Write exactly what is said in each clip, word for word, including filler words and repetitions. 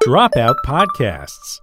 Dropout Podcasts.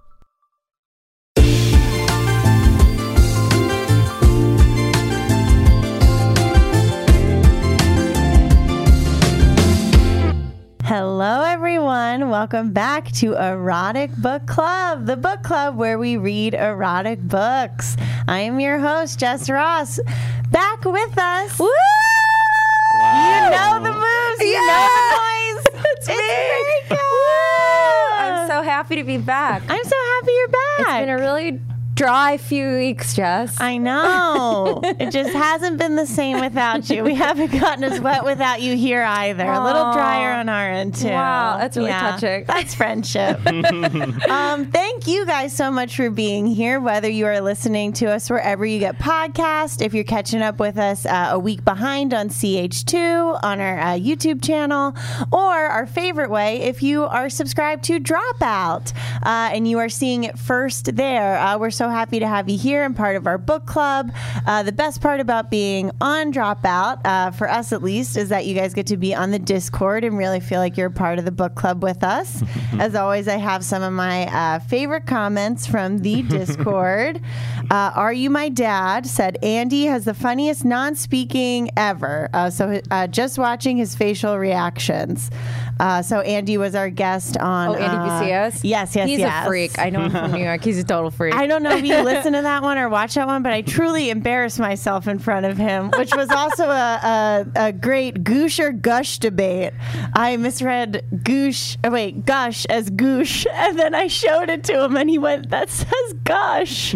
Hello, everyone. Welcome back to Erotic Book Club, the book club where we read erotic books. I am your host, Jess Ross. Back with us. Woo! Wow. You know the moves. You yeah. know the noise. It's, it's me. I'm so happy to be back. I'm so happy you're back. It's been a really dry few weeks, Jess. I know. It just hasn't been the same without you. We haven't gotten as wet without you here either. Aww. A little drier on our end, too. Wow, that's really yeah, touching. That's friendship. um, thank you guys so much for being here, whether you are listening to us wherever you get podcasts, if you're catching up with us uh, a week behind on C H two, on our uh, YouTube channel, or our favorite way, if you are subscribed to Dropout, uh, and you are seeing it first there. Uh, we're so happy to have you here and part of our book club. Uh, the best part about being on Dropout, uh, for us at least, is that you guys get to be on the Discord and really feel like you're part of the book club with us. As always, I have some of my uh, favorite comments from the Discord. Uh, Are You My Dad? Said Andy has the funniest non-speaking ever. Uh, so uh, just watching his facial reactions. Uh, so Andy was our guest on... Oh, Andy uh, Busios? Yes, yes, He's yes. a freak. I know him from New York. He's a total freak. I don't know if you listen to that one or watch that one, but I truly embarrassed myself in front of him, which was also a, a, a great goosh or gush debate. I misread goosh, oh wait, gush as goosh, and then I showed it to him, and he went, that says gush.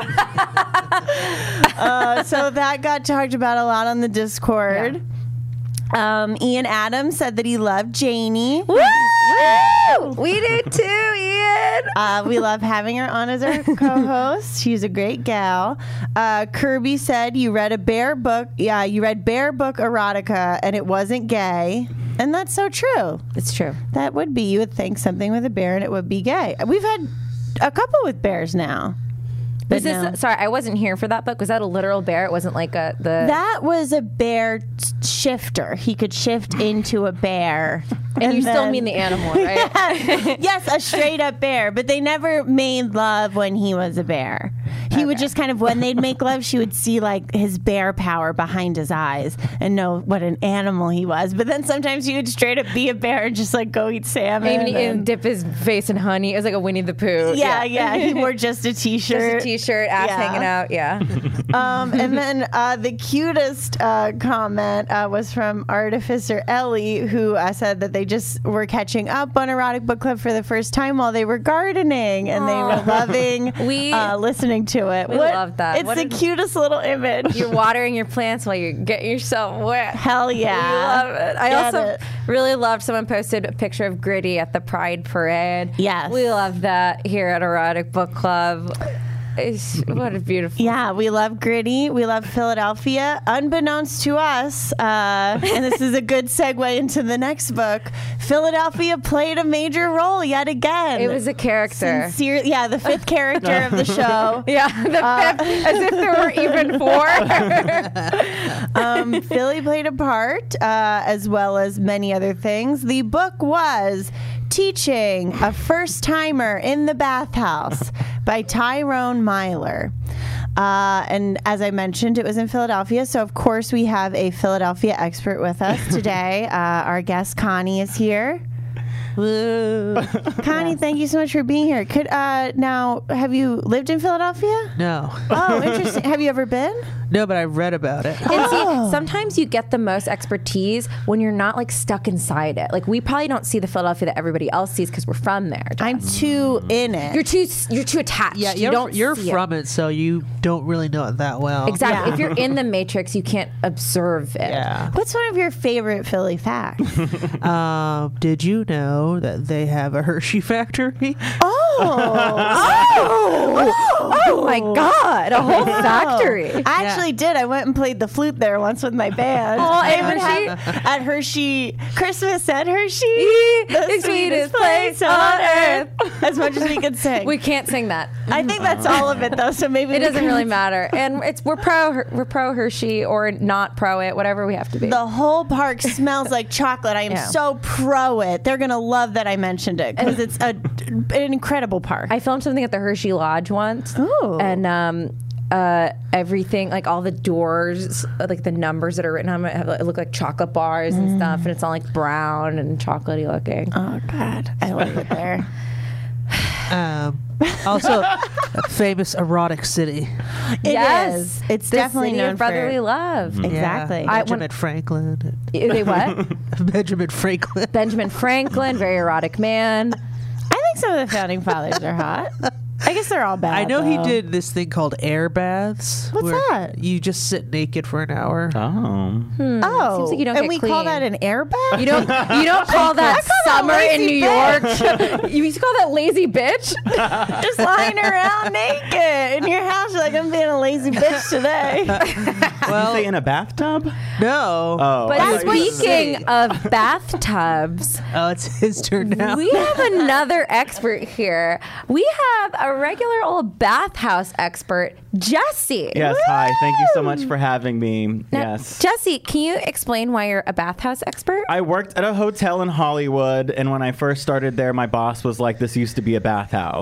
uh, so that got talked about a lot on the Discord. Yeah. Um, Ian Adams said that he loved Janie. Woo! We do too, Ian. Uh, we love having her on as our co-host. She's a great gal. Uh, Kirby said you read a bear book. Yeah, you read Bear Book Erotica, and it wasn't gay. And that's so true. It's true. That would be. You would think something with a bear, and it would be gay. We've had a couple with bears now. Was this, no. Sorry, I wasn't here for that book. Was that a literal bear? It wasn't like a the. That was a bear shifter. He could shift into a bear. And, and you then, still mean the animal, right? Yeah, yes, a straight up bear. But they never made love when he was a bear. He okay. would just kind of, when they'd make love, she would see like his bear power behind his eyes and know what an animal he was. But then sometimes he would straight up be a bear and just like go eat salmon. And, and, and dip his face in honey. It was like a Winnie the Pooh. Yeah, yeah. yeah. He wore just a t-shirt. Just a t-shirt, ass yeah. hanging out. Yeah. um, and then uh, the cutest uh, comment uh, was from Artificer Ellie, who uh, said that they just were catching up on Erotic Book Club for the first time while they were gardening, and Aww. they were loving we, uh, listening to it. We what, love that. It's what the cutest little image. You're watering your plants while you're getting yourself wet. Hell yeah. We love it. I Get also it. really loved someone posted a picture of Gritty at the Pride Parade. Yes. We love that here at Erotic Book Club. It's, what a beautiful. Yeah, we love Gritty. We love Philadelphia. Unbeknownst to us, uh, and this is a good segue into the next book, Philadelphia played a major role yet again. It was a character. Sincere, yeah, the fifth character of the show. Yeah, the uh, fifth, as if there were even four. um, Philly played a part, uh, as well as many other things. The book was Teaching a First-Timer in the Bathhouse by Tyrone Myler. Uh, and as I mentioned, it was in Philadelphia. So, of course, we have a Philadelphia expert with us today. Uh, our guest, Connie, is here. Woo. Connie, yes. Thank you so much for being here. Could uh, now, have you lived in Philadelphia? No. Oh, interesting. Have you ever been? No, but I've read about it. And oh. see, sometimes you get the most expertise when you're not like stuck inside it. Like we probably don't see the Philadelphia that everybody else sees because we're from there. Jess. I'm too in it. You're too you're too attached. Yeah, you you're, don't you're see from it. it, so you don't really know it that well. Exactly. Yeah. If you're in the Matrix, you can't observe it. Yeah. What's one of your favorite Philly facts? um, did you know that they have a Hershey factory? Oh, Oh, oh my God! A whole factory. I actually did. I went and played the flute there once with my band. Oh, I at even Hershey? had- at Hershey Christmas at Hershey, The sweetest place on earth. As much as we could sing, We can't sing that. I think that's all of it though. So maybe It we doesn't can- really matter, and it's we're pro we're pro Hershey or not pro it, whatever we have to be. The whole park smells like chocolate. I am Yeah. so pro it. They're gonna love that I mentioned it because it's a, an incredible park. I filmed something at the Hershey Lodge once, Ooh. and um, uh, everything like all the doors, like the numbers that are written on it, have, it look like chocolate bars and stuff, and it's all like brown and chocolatey looking. oh God, I love it there. Um, also, a famous erotic city. It yes, is. It's the definitely city known of brotherly for love. exactly. Yeah, I- Benjamin when- Franklin. They what? Benjamin Franklin. Benjamin Franklin, very erotic man. I think some of the founding fathers are hot. I guess they're all bad. I know he though. did this thing called air baths. What's where that? You just sit naked for an hour. Oh. Oh, Seems like you don't and get we call clean. that an air bath. You don't you don't call that call that summer in lazy New York. you used to call that lazy bitch. Just lying around naked in your house. You're like, I'm being a lazy bitch today. Well, you say in a bathtub? No. Oh. But I thought you said- speaking of bathtubs, Oh, it's his turn now. we have another expert here. We have a regular old bathhouse expert, Jesse. Yes, hi. Thank you so much for having me. Now, Yes. Jesse, can you explain why you're a bathhouse expert? I worked at a hotel in Hollywood, and when I first started there, my boss was like, this used to be a bathhouse.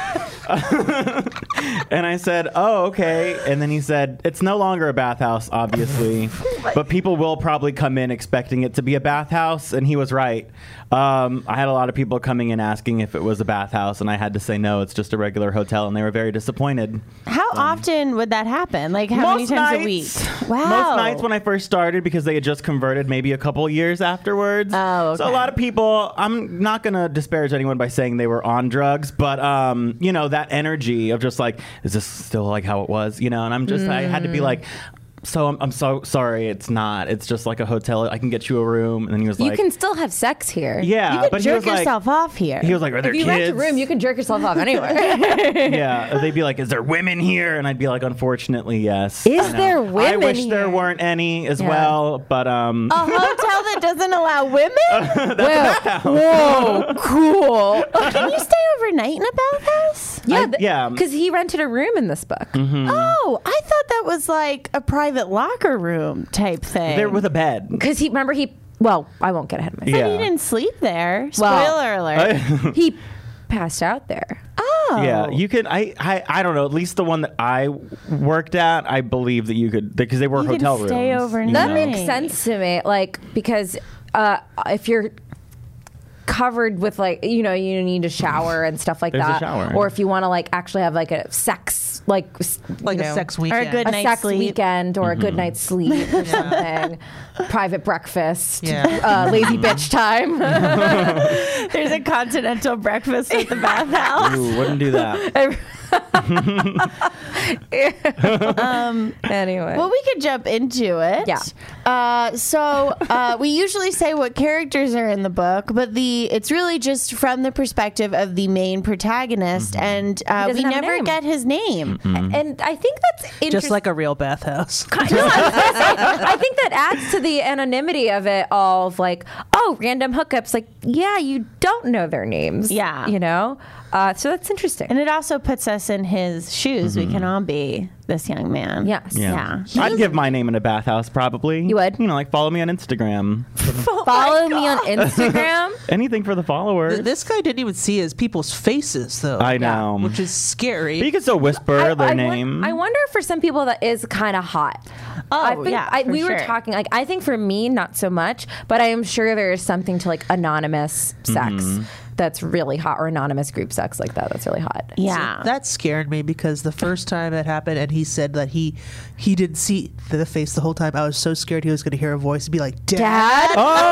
And I said, oh, okay. And then he said, it's no longer a bathhouse, obviously, but people will probably come in expecting it to be a bathhouse. And he was right. Um, I had a lot of people coming in asking if it was a bathhouse, and I had to say, no, it's just a regular hotel. And they were very disappointed. How often would that happen? Like how many Most times nights. a week? Wow. Most nights when I first started, because they had just converted maybe a couple years afterwards. Oh, So a okay. lot of people, I'm not going to disparage anyone by saying they were on drugs, but, um, you know, that energy of just like, is this still like how it was? You know, and I'm just, I had to be like, so I'm, I'm so sorry, it's not. It's just like a hotel. I can get you a room. And then he was you like, can still have sex here. yeah. You can but he jerk was like, yourself off here. he was like, are there If you kids? rent a room, you can jerk yourself off anywhere. Yeah, or they'd be like, "Is there women here?" And I'd be like, "Unfortunately, yes." Is You know. there I women wish there here? weren't any as Yeah. well, but um, a hotel that doesn't allow women? Whoa, cool. Can you stay overnight in a bathhouse? Yeah, I- yeah. because he rented a room in this book. Oh, I thought that was like a private locker room type thing. they're with a bed. Because he remember he well, I won't get ahead of myself. Yeah. He didn't sleep there. Spoiler Well, alert. He passed out there. Oh. Yeah, you could. I, I. I don't know. At least the one that I worked at, I believe that you could, because they were You can hotel rooms. stay you overnight. That know? makes sense to me. Like because uh, if you're covered with like you know you need a shower and stuff like There's a that, shower. or if you want to like actually have like a sex like s- Like you a know, sex Or a weekend. good a night's sex sleep. weekend or a good Mm-hmm. night's sleep or something. Private breakfast. Yeah. Uh, lazy bitch time. There's a continental breakfast at the bathhouse. Ooh, wouldn't do that. Um, Anyway. well, we could jump into it. Yeah. Uh, so uh, we usually say what characters are in the book, but the it's really just from the perspective of the main protagonist, and uh, He we doesn't have a never name. get his name. and I think that's interesting. Just like a real bathhouse. No, I, was gonna say, I think that adds to the anonymity of it all of like, oh, random hookups. Like, yeah, you don't know their names. Yeah. You know? Uh, so that's interesting. And it also puts us in his shoes. We can all be this young man. Yes. Yeah. I'd give my name in a bathhouse, probably. You would? You know, like follow me on Instagram. Follow me on Instagram. Anything for the followers. Th- This guy didn't even see his people's faces, though. I know. Which is scary. But you can still whisper I- their I won- name. I wonder for some people that is kind of hot. Oh, I think, yeah, I, for we were sure. talking like I think for me not so much, but I am sure there is something to like anonymous sex Mm-hmm. that's really hot, or anonymous group sex like that that's really hot. Yeah. That scared me because the first time that happened, and he said that he he didn't see the face the whole time. I was so scared he was going to hear a voice and be like, "Dad." Dad.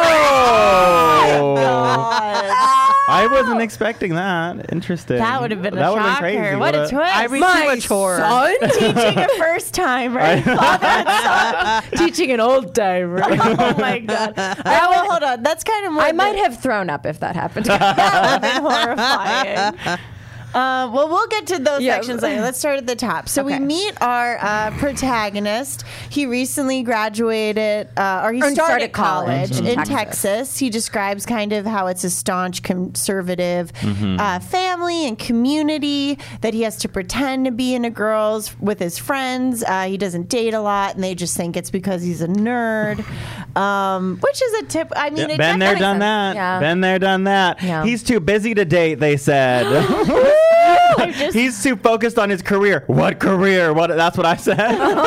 Oh! I wasn't expecting that. Interesting. That would have been a That would've been shocker. crazy. What a Would've- twist. I read My too much horror. son Teaching a first timer. Father and son. teaching an old timer. Oh my god. Uh, well, hold on. That's kind of more I the- might have thrown up if that happened. that would have been horrifying. Uh, well, we'll get to those Yeah. sections later. Let's start at the top. So Okay. we meet our uh, protagonist. He recently graduated, uh, or he Or he started, started college, college in, in Texas. Texas. He describes kind of how it's a staunch conservative Mm-hmm. uh, family and community, that he has to pretend to be into girls with his friends. Uh, he doesn't date a lot, and they just think it's because he's a nerd, um, which is a tip. I mean, Yeah, it been there, definitely done makes that. Yeah. Been there, done that. Yeah. He's too busy to date, they said. I just- He's too focused on his career. What career? What? That's what I said.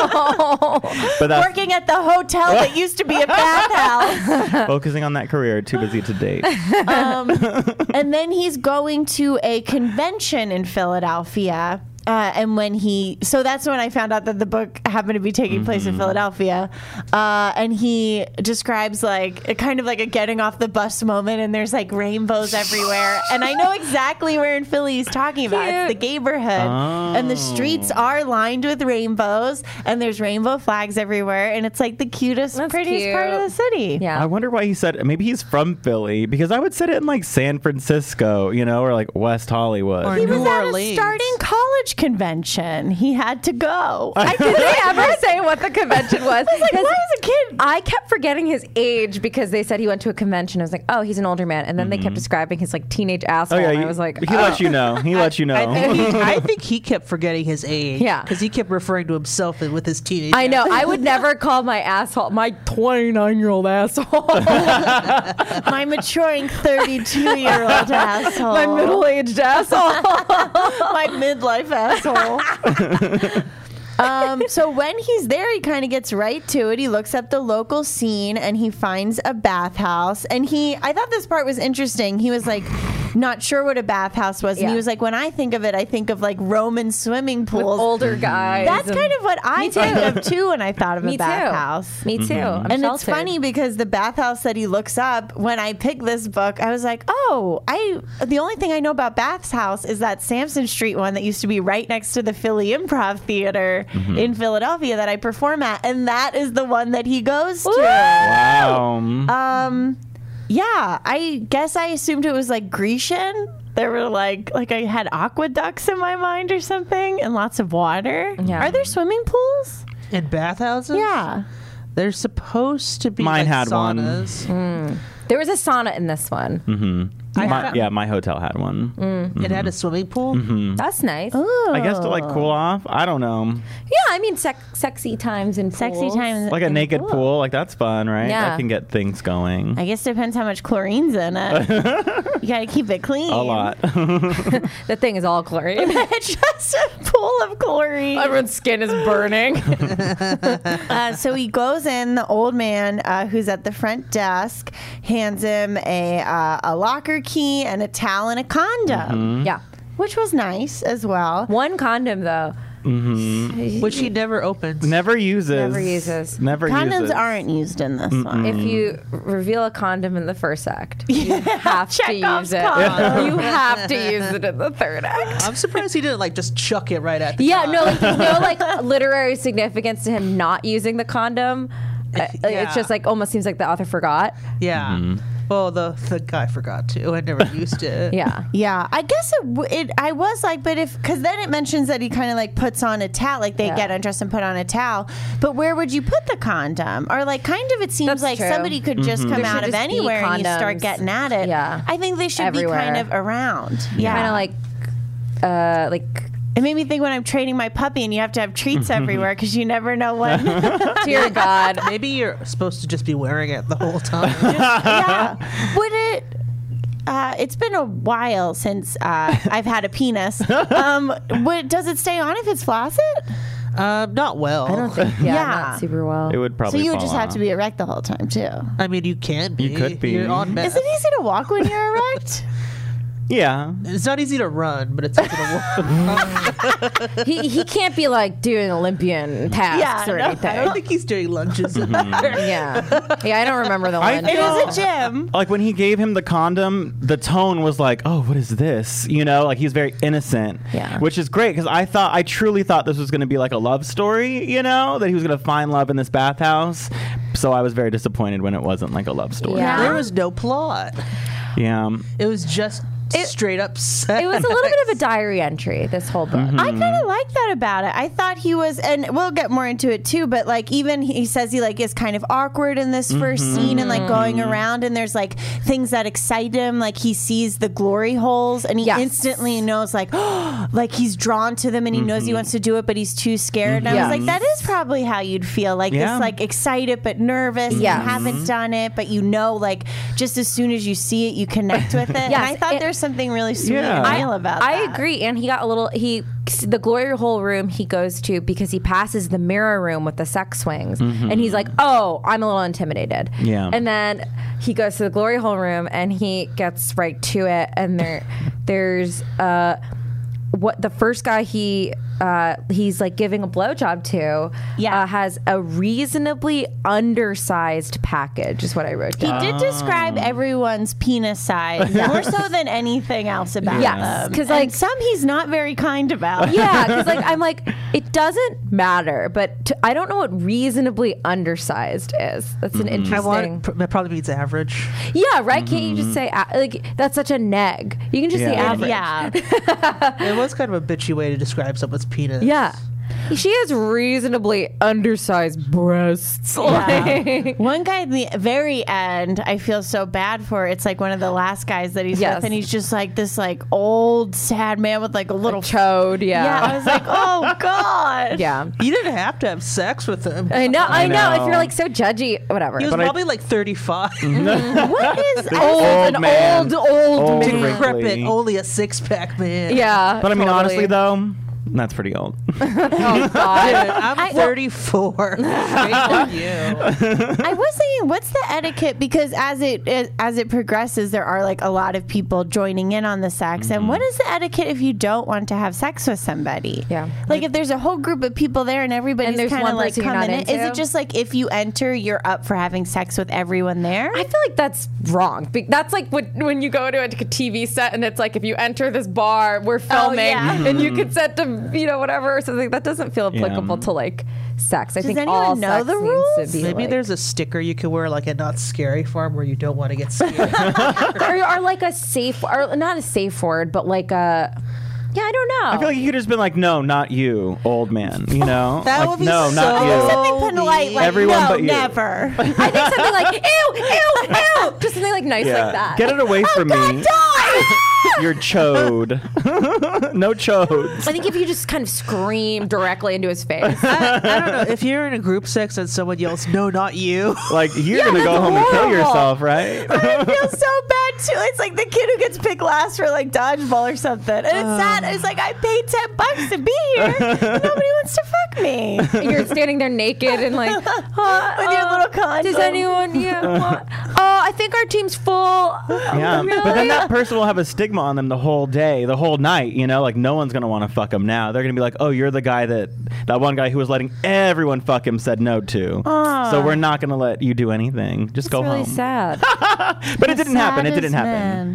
but that's working at the hotel that used to be a bathhouse. focusing on that career. Too busy to date. Um, and then he's going to a convention in Philadelphia. Uh, and when he, so that's when I found out that the book happened to be taking place in Philadelphia. Uh, and he describes like a kind of like a getting off the bus moment, and there's like rainbows everywhere. And I know exactly where in Philly he's talking about. It's the Gayborhood, and the streets are lined with rainbows, and there's rainbow flags everywhere, and it's like the cutest, That's prettiest cute. part of the city. Yeah. I wonder why he said maybe he's from Philly because I would set it in like San Francisco, you know, or like West Hollywood. Or He was New at a Orleans. starting college convention. He had to go. I did they ever say what the convention was? I was like, 'Cause why is a kid? I kept forgetting his age because they said he went to a convention. I was like, oh, he's an older man. And then they kept describing his like teenage oh asshole. yeah, and you- I was like, he oh. let you know. He let you know. I think, he, I think he kept forgetting his age. Yeah. Because he kept referring to himself with his teenage. I know. I would never call my asshole my twenty-nine year old asshole. My maturing thirty-two year old asshole. my middle aged asshole. My midlife asshole. um, so when he's there, he kind of gets right to it. He looks up the local scene and he finds a bathhouse. And he, I thought this part was interesting. He was like, not sure what a bathhouse was. And Yeah. he was like, when I think of it, I think of like Roman swimming With pools. older guys. That's and- kind of what I Me too. think of too when I thought of Me a too. bathhouse. Me too. I'm And it's sheltered. funny because the bathhouse that he looks up, when I picked this book, I was like, oh, I. The only thing I know about bathhouse is that Sampson Street one that used to be right next to the Philly Improv Theater in Philadelphia that I perform at, and that is the one that he goes to. Wow. Um, yeah, I guess I assumed it was like Grecian. There were like like I had aqueducts in my mind or something, and lots of water. Yeah. Are there swimming pools? In bathhouses? Yeah. They're supposed to be Mine like had one. saunas. There was a sauna in this one. Mm-hmm. I My, found- yeah, my hotel had one. It had a swimming pool. That's nice. Ooh. I guess to like cool off. I don't know. Yeah, I mean, sec- sexy times in Sexy pools. times. Like a in naked pool. pool, like that's fun, right? Yeah. That can get things going. I guess it depends how much chlorine's in it. You gotta keep it clean. A lot. The thing is all chlorine. It's just a pool of chlorine. Everyone's skin is burning. Uh, so he goes in. The old man uh, who's at the front desk hands him a uh, a locker key and a towel and a condom, Yeah. which was nice as well. One condom, though. Which he never opens. Never uses. Never uses. Never Condoms uses. aren't used in this one. If you reveal a condom in the first act, you have to Chekhov's use it. condom. You have to use it in the third act. I'm surprised he didn't like just chuck it right at the Yeah, top. no, like, there's no like literary significance to him not using the condom. Uh, Yeah. It's just like almost seems like the author forgot. Yeah. Well, the the guy forgot to. I never used it. Yeah. Yeah, I guess it, w- it. I was like, but if because then it mentions that he kind of like puts on a towel, like they Yeah. get undressed and put on a towel. But where would you put the condom? Or like, kind of, it seems That's like true. somebody could just come There out should of just be anywhere and you start condoms. getting at it. Yeah. I think they should Everywhere. be kind of around. Yeah, Kind of like, uh, like it made me think when I'm training my puppy and you have to have treats everywhere because you never know when. dear God. Maybe you're supposed to just be wearing it the whole time. Yeah, would it? Uh, it's been a while since uh, I've had a penis. Um, would, does it stay on if it's flaccid? um, not well. I don't think, yeah, Yeah. not super well. It would So probably. you would fall just have off. to be erect the whole time too. I mean, you can be. You could be. You're on meth. Is it easy to walk when you're erect? Yeah. It's not easy to run, but it's easy to walk. he, he can't be like doing Olympian tasks Yeah, or no, anything. I don't think he's doing lunges in there. yeah. Yeah, I don't remember the I one. It feel- is a gym. Like when he gave him the condom, the tone was like, "Oh, what is this?" You know, like he's very innocent. Yeah. Which is great because I thought, I truly thought this was going to be like a love story. You know, that he was going to find love in this bathhouse. So I was very disappointed when it wasn't like a love story. Yeah. There was no plot. Yeah. It was just It- straight up sex. It was a little bit of a diary entry, this whole book. Mm-hmm. I kind of like that about it. I thought he was, and we'll get more into it too. But like, even he says he like is kind of awkward in this first Mm-hmm. scene, and like going around, and there's like things that excite him. Like he sees the glory holes, and he Yes. instantly knows like, like he's drawn to them, and he knows he wants to do it, but he's too scared. And I Yeah. was like, that is probably how you'd feel, like Yeah. this, like excited but nervous. Yes. You haven't done it, but you know, like just as soon as you see it, you connect with it. And Yes, I thought it- there's something really sweet Yeah. and real about I that. agree, and he got a little. He the glory hole room he goes to because he passes the mirror room with the sex swings, and he's like, "Oh, I'm a little intimidated." Yeah. and then he goes to the glory hole room and he gets right to it, and there, there's uh, what the first guy he. Uh, he's like giving a blowjob to, Yeah. uh, has a reasonably undersized package, is what I wrote He down. did describe everyone's penis size more so than anything else about Yes, them. 'cause, And like- some he's not very kind about. Yeah, because like I'm like it doesn't matter, but to, I don't know what reasonably undersized is. That's an I interesting. want. Pr- that probably means average. yeah, right. Can't you just say a- like that's such a neg? You can just say Yeah. average. Yeah. It was kind of a bitchy way to describe someone's penis. Yeah. She has reasonably undersized breasts. Like- One guy at the very end, I feel so bad for. It's like one of the last guys that he's Yes. with, and he's just like this like old sad man with like a little chode. Yeah. Yeah, I was like, oh god. Yeah. You didn't have to have sex with him. I know. I, I know. If know. you're like so judgy, whatever. He was But I- probably like thirty-five. What is old, Old an man. old, old, Old man. wrinkly. Decrepit, only a six-pack man. Yeah. But I mean, totally. honestly, though, that's pretty old. Oh God. I'm thirty-four. Shame on you. I was thinking, what's the etiquette? Because as it as it progresses, there are like a lot of people joining in on the sex. And what is the etiquette if you don't want to have sex with somebody? Yeah. like if there's a whole group of people there and everybody's And there's kind of one like person you're coming not in, is into? it just like if you enter, you're up for having sex with everyone there? I feel like that's wrong. Be- That's like when, when you go to a T V set and it's like if you enter this bar, we're filming, yeah. and you can set to you know whatever or something. That doesn't feel applicable Yeah. to like sex. I Does think anyone all know sex the needs rules? to be Maybe like- there's a sticker you can wear, like a Not Scary Farm, where you don't want to get scared. or, or like a safe or not a safe word, but like a yeah. I don't know. I feel like you could just been like, no, not you, old man. You know, That like, would be no, so not you. Something polite, like Everyone no, but you. never. I think something like ew, ew, ew, just something like nice Yeah. like that. Get it away from me. You're chode. No chodes. I think if you just kind of scream directly into his face. I, I don't know. If you're in a group sex and someone yells, "No, not you," Like you're Yeah, gonna go that's home and kill horrible. yourself, right? I feel so bad too. It's like the kid who gets picked last for like dodgeball or something, and it's sad. It's like I paid ten bucks to be here. and Nobody wants to fuck me. You're standing there naked and like uh, With your uh, little condom. Does anyone? Yeah. want- oh, I think our team's full. Yeah, but then that person will have a stigma on them the whole day, the whole night. You know, like no one's gonna want to fuck them now. They're gonna be like, "Oh, you're the guy that that one guy who was letting everyone fuck him said no to." So we're not gonna let you do anything. Just go It's really home. sad. But it didn't happen. It didn't happen.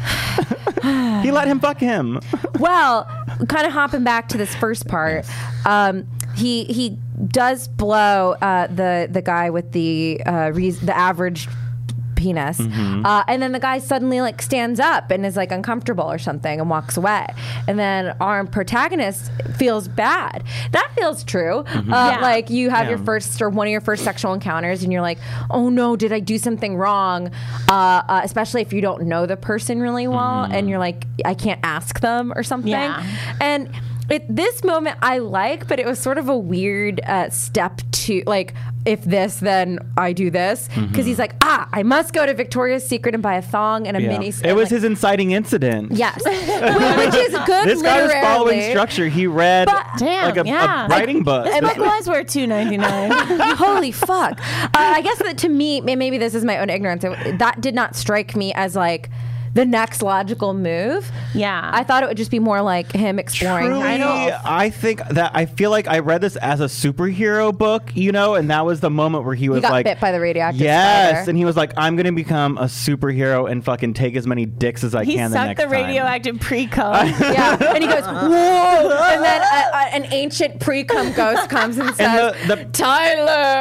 He let him fuck him. Well, kind of hopping back to this first part, um, he he does blow uh, the the guy with the uh, re- the average penis, uh, and then the guy suddenly like stands up and is like uncomfortable or something and walks away, and then our protagonist feels bad. That feels true. Uh, Yeah. Like you have Yeah. your first or one of your first sexual encounters, and you're like, oh no, did I do something wrong? Uh, uh, especially if you don't know the person really well, and you're like, I can't ask them or something. Yeah. And it, this moment I like, but it was sort of a weird uh, step to like, if this, then I do this. Because he's like, ah, I must go to Victoria's Secret and buy a thong and a Yeah. mini. It was like, his inciting incident. yes, which is good. This guy was following literally. structure. He read But- Damn, like a, yeah. a writing book. This book was worth two ninety nine. Holy fuck! Uh, I guess that to me, may- maybe this is my own ignorance. It, that did not strike me as like the next logical move. Yeah. I thought it would just be more like him exploring. Truly, kind of- I think that I feel like I read this as a superhero book, you know, and that was the moment where he was He got like, bit by the radioactive yes, spider. and he was like, I'm going to become a superhero and fucking take as many dicks as I He can the sucked next the time. radioactive pre-cum. Yeah, and he goes, whoa! And then a, a, an ancient pre-cum ghost comes and says, And the, the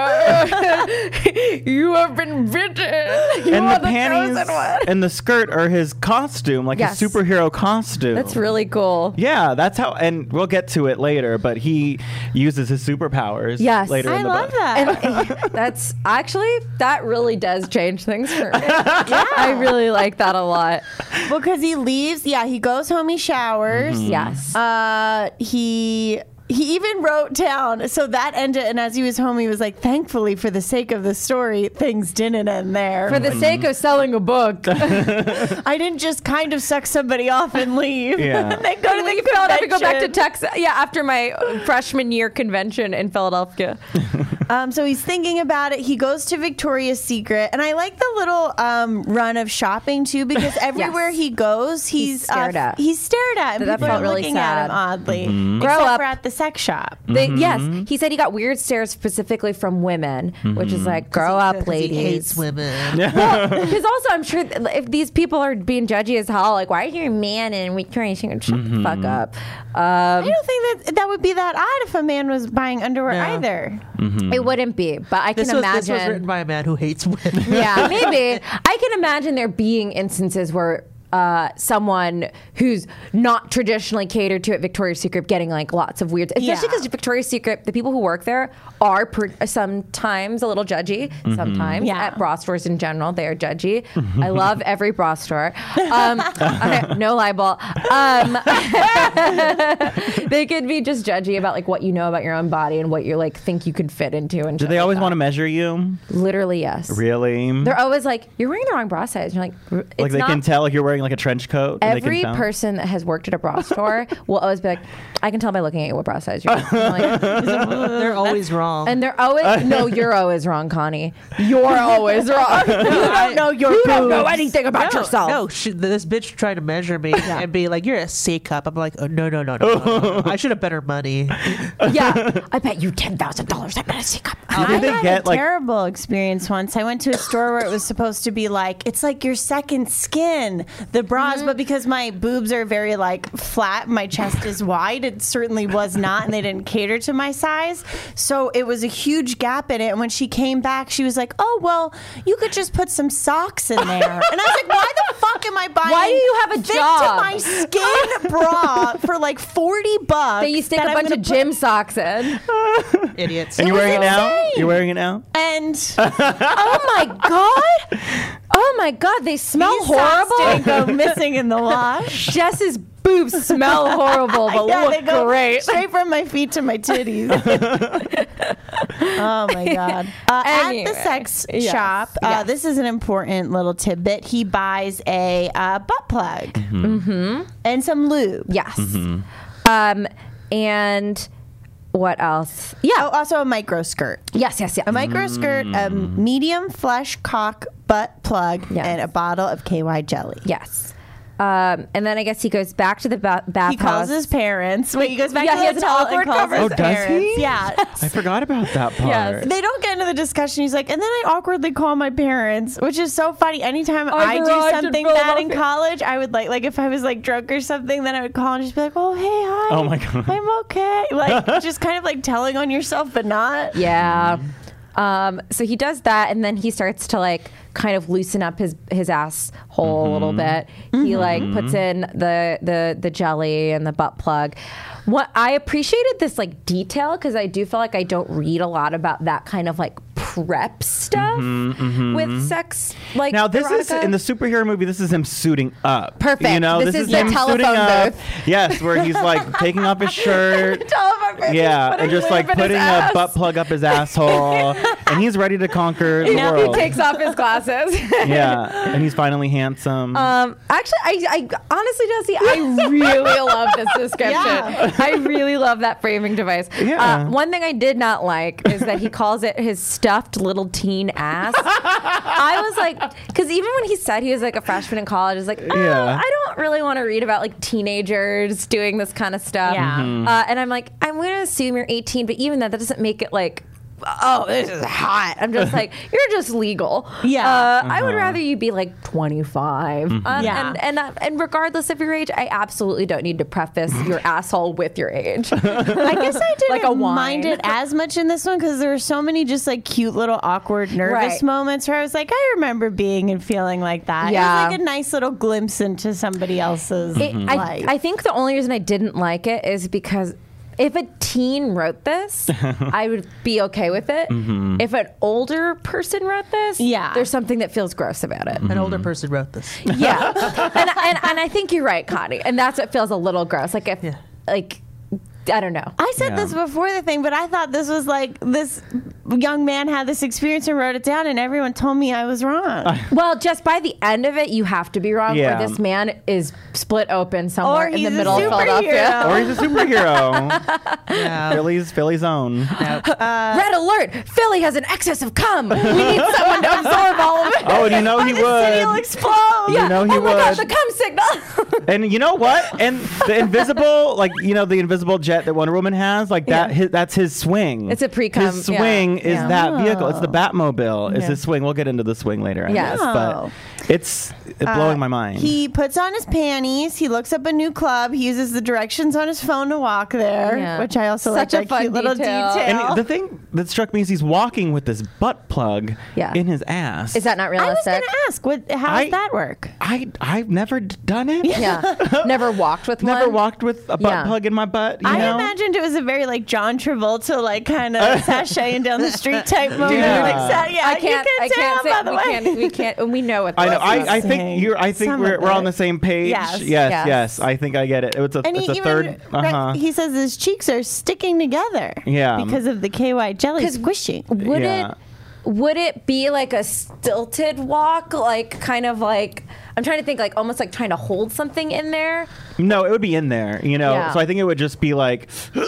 Tyler, you have been bitten. You and are the panties chosen one. and the skirt are his his costume, like Yes. his superhero costume. That's really cool. Yeah, that's how, and we'll get to it later, but he uses his superpowers Yes. later I in the love book. that. And that's actually, that really does change things for me. Yeah. I really like that a lot. Well, because he leaves. Yeah, he goes home. He showers. Mm-hmm. Yes. Uh, he he even wrote down. So that ended, and as he was home, he was like, "Thankfully, for the sake of the story, things didn't end there. For the sake of selling a book. I didn't just kind of suck somebody off and leave. Yeah. And then go to the Leave Philadelphia, go back to convention. Texas. Yeah, after my freshman year convention in Philadelphia. Um, so he's thinking about it. He goes to Victoria's Secret, and I like the little um, run of shopping too, because everywhere he goes, he's, He's stared uh, at. He's stared at, and That people felt are really looking at him sad. oddly. Mm-hmm. Grow Except up. for at the sex shop. They, Yes, he said he got weird stares specifically from women, which is like, grow up, Because ladies. He hates women. Because also, I'm sure that if these people are being judgy as hell, like, why are you a man and we trying to shut the fuck up? I Um, don't think that that would be that odd if a man was buying underwear No. either. It wouldn't be, but I can This was, imagine. this was written by a man who hates women. Yeah, maybe. I can imagine there being instances where uh, someone who's not traditionally catered to at Victoria's Secret getting like lots of weird, especially Yeah. because Victoria's Secret, the people who work there are per- sometimes a little judgy. Sometimes Yeah. at bra stores in general, they are judgy. I love every bra store. Um, okay, no libel. Um, they could be just judgy about like what you know about your own body and what you like think you could fit into. And Do they always want to measure you? Literally, yes. Really? They're always like, you're wearing the wrong bra size. You're like, "R- it's like they not. can tell like you're wearing like a trench coat. and they can Every tell? person that has worked at a bra store will always be like, I can tell by looking at you what bra size you're in. I'm like, They're always wrong. and they're always, no, you're always wrong, Connie. You're always wrong. You don't know your You don't know anything about no, yourself. No, she, this bitch tried to measure me and be like, "You're a C cup." I'm like, oh, "No, no, no, no, no, no. I should have better money." Yeah. I bet you ten thousand dollars I'm going to seek up. I Did they had get, a like- terrible experience once. I went to a store where it was supposed to be like, it's like your second skin, the bras, Mm-hmm. but because my boobs are very like flat, my chest is wide, it certainly was not, and they didn't cater to my size. So it was a huge gap in it. And when she came back, she was like, "Oh, well, you could just put some socks in there." And I was like, why the fuck am I buying Why do you have a fit job? to my skin bra for like forty bucks? That you stick that a I'm bunch gonna of put- gym socks in. Idiots. And you're was wearing it now? insane. You're wearing it now? And Oh my God. Oh my God. They smell these socks didn't horrible. go missing in the wash. Jess's boobs smell horrible, but Yeah, look they go great. straight from my feet to my titties. Oh my god! Uh, Anyway, at the sex yes, shop, uh, yes. this is an important little tidbit. He buys a uh, butt plug mm-hmm. and some lube. Yes. Um, and what else? Yeah. Oh, also a micro skirt. Yes, yes, yes. A micro skirt, a medium flesh cock butt plug, Yes. and a bottle of K Y jelly. Yes. Um, and then I guess he goes back to the ba- bathhouse. He calls his parents. Wait, he goes back Yeah, to he the has an hotel and awkward calls his conversation. Oh, does parents. he? Yeah. I forgot about that part. Yes. They don't get into the discussion. He's like, and then I awkwardly call my parents, which is so funny. Anytime I I, do arrived in something bad in Philadelphia. college, I would like, like if I was like drunk or something, then I would call and just be like, oh, hey, hi. Oh, my God. I'm okay. Like, just kind of like telling on yourself, but not. Yeah. Um, so he does that, and then he starts to like kind of loosen up his his asshole a little bit. He like puts in the the the jelly and the butt plug. What I appreciated this like detail because I do feel like I don't read a lot about that kind of like prep stuff with sex. Like Now this is erotica. in the superhero movie. This is him suiting up. Perfect. You know, This is the him telephone suiting up. booth. Yes, where he's like taking off his shirt. Yeah, and just like putting a butt plug up his asshole, and he's ready to conquer the He world. takes off his glasses. Yeah, and he's finally handsome. Um, actually, I, I honestly, Jesse, I really love this description. Yeah. I really love that framing device. Yeah. Uh, one thing I did not like is that he calls it his stuffed little teen ass. I was like, because even when he said he was like a freshman in college, I was like, oh, Yeah. I don't really want to read about like teenagers doing this kind of stuff. Yeah. Mm-hmm. Uh, and I'm like, I'm going to assume you're eighteen, but even that, that doesn't make it like oh, this is hot. I'm just like, you're just legal. Yeah. Uh, Uh-huh. I would rather you be like twenty-five. Mm-hmm. Um, Yeah. And and, uh, and regardless of your age, I absolutely don't need to preface your asshole with your age. I guess I didn't Like a wine. mind it as much in this one because there were so many just like cute little awkward, nervous Right. moments where I was like, I remember being and feeling like that. Yeah. It was like a nice little glimpse into somebody else's It- I, life. I think the only reason I didn't like it is because if a teen wrote this, I would be okay with it. If an older person wrote this, Yeah. there's something that feels gross about it. An older person wrote this. Yeah, and, and and I think you're right, Connie, and that's what feels a little gross. Like if, Yeah. like, I don't know. I said Yeah. this before the thing, but I thought this was like this young man had this experience and wrote it down, and everyone told me I was wrong. Well, just by the end of it, you have to be wrong. Yeah. Or this man is split open somewhere Or in he's the a middle of Philadelphia. superhero. Or he's a superhero. Yeah. Philly's Philly's own. Red alert! Philly has an excess of cum. We need someone to absorb all of it. Oh, and you know he the city will would. explode. You know he oh my gosh, would. the cum signal. And you know what? And the invisible, like you know, the invisible jet that Wonder Woman has, like that. Yeah. His, that's his swing. It's a pre-cum, His yeah. swing is Yeah. that vehicle. It's the Batmobile. Is Yeah. his swing. We'll get into the swing later. I Yes. guess, Oh. but it's it's blowing my mind. He puts on his panties. He looks up a new club. He uses the directions on his phone to walk there, Yeah. which I also Such like a that fun cute little detail. detail. and the thing that struck me is he's walking with this butt plug Yeah. in his ass. Is that not I was realistic? going to ask, what? How I- does that work? I I've never d- done it. Yeah. Never walked with Never one. walked with a butt Yeah. plug in my butt. You I know? imagined it was a very like John Travolta, like kind of sashaying down the street type moment. Yeah. Like, sa- yeah, I can't. You can I can't tell, say by the we way. can't. We can't. And we know what. I know. this I, is. I think you're. I think Some we're, of we're on it. the same page. Yes. Yes. Yes. Yes. I think I get it. It's a. And it's he a even third. re- Uh-huh. he says his cheeks are sticking together. Yeah. because of the K Y jelly 'Cause squishing. Would Yeah. it? Would it be like a stilted walk, like kind of like I'm trying to think, like almost like trying to hold something in there? No, it would be in there. You know. Yeah. So I think it would just be like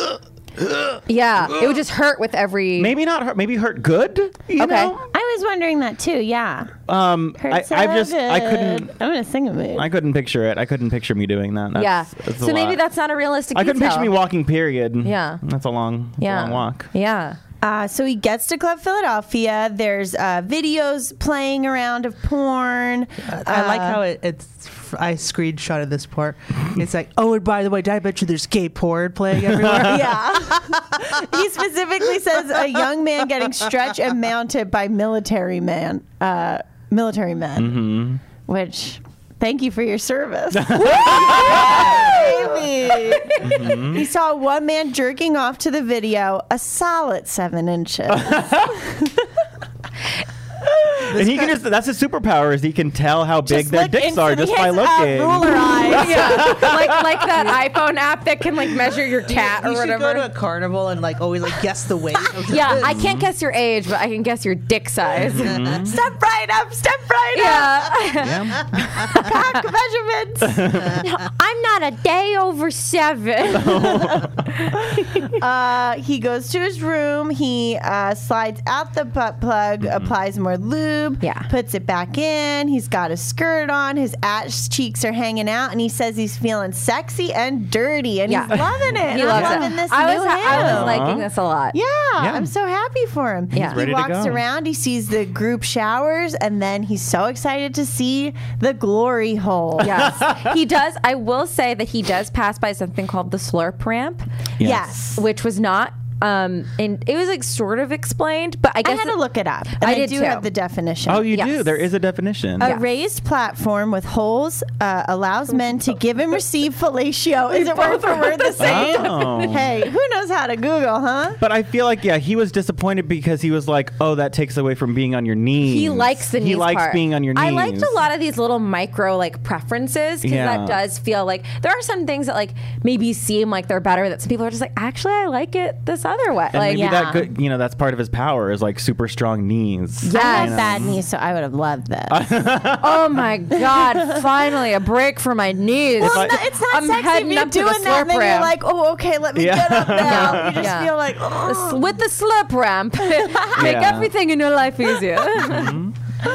Yeah, it would just hurt with every. maybe not hurt. Maybe hurt good. You Okay. know. I was wondering that too. Yeah, Um. Hurt I, so I've just. I good. couldn't. I'm gonna sing a mood. I couldn't picture it. I couldn't picture me doing that. That's, Yeah. that's a So maybe lot. that's not a realistic. I couldn't detail. picture me walking. Period. Yeah. That's a long. That's Yeah. A long walk. Yeah. Uh, so he gets to Club Philadelphia. There's uh, videos playing around of porn. I like how it, it's. I screenshotted this part. It's like, oh, and by the way, did I mention there's gay porn playing everywhere? Yeah. He specifically says a young man getting stretched and mounted by military man, uh, military men. Mm-hmm. Which, thank you for your service. Baby. Mm-hmm. He saw one man jerking off to the video, a solid seven inches. And he can just. That's his superpower. Is he can tell how big their look dicks are instantly. just by He has, uh, looking. ruler eyes. Yeah. like like that iPhone app that can like measure your cat you or should whatever. go to a carnival and like always like guess the weight. Of the Yeah, I can't guess your age, but I can guess your dick size. Step right up, step right Yeah. up. Cock measurements. I'm not a day over seven. Uh, he goes to his room. He uh, slides out the butt plug, applies more lube, Yeah. puts it back in. He's got a skirt on. His ass cheeks are hanging out, and he says he's feeling sexy and dirty, and Yeah. he's loving it. He I'm loves loving it. this I new was, I him. was liking this a lot. Yeah, Yeah. I'm so happy for him. Yeah. He's He ready to walks go. around, he sees the group showers, and then he's so excited to see the glory hole. Yes, he does. I will say that he does pass by something called the slurp ramp, Yes. which was not. Um, and it was like sort of explained, but I I guess had to look it up. And I I, did do too. have the definition. Oh, you Yes. do. There is a definition. A Yeah. raised platform with holes uh, allows men to give and receive fellatio. Is it word for word the same? Oh. Hey, who knows how to Google, huh? But I feel like yeah, he was disappointed because he was like, "Oh, that takes away from being on your knees." he likes the knees He likes part. being on your knees. I liked a lot of these little micro like preferences because Yeah. that does feel like there are some things that like maybe seem like they're better that some people are just like actually I like it this other way. And Like maybe yeah. that good, you know, that's part of his power is like super strong knees. I Yes. have bad knees, so I would have loved this. oh my god! Finally, a break for my knees. well, I- it's not, it's not I'm sexy if heading you're up to the doing that, and then slurp you're ramp. like, oh, okay, let me Yeah. get up now. Yeah. You just Yeah. feel like, The oh. s- with the slip ramp, make Yeah. everything in your life easier.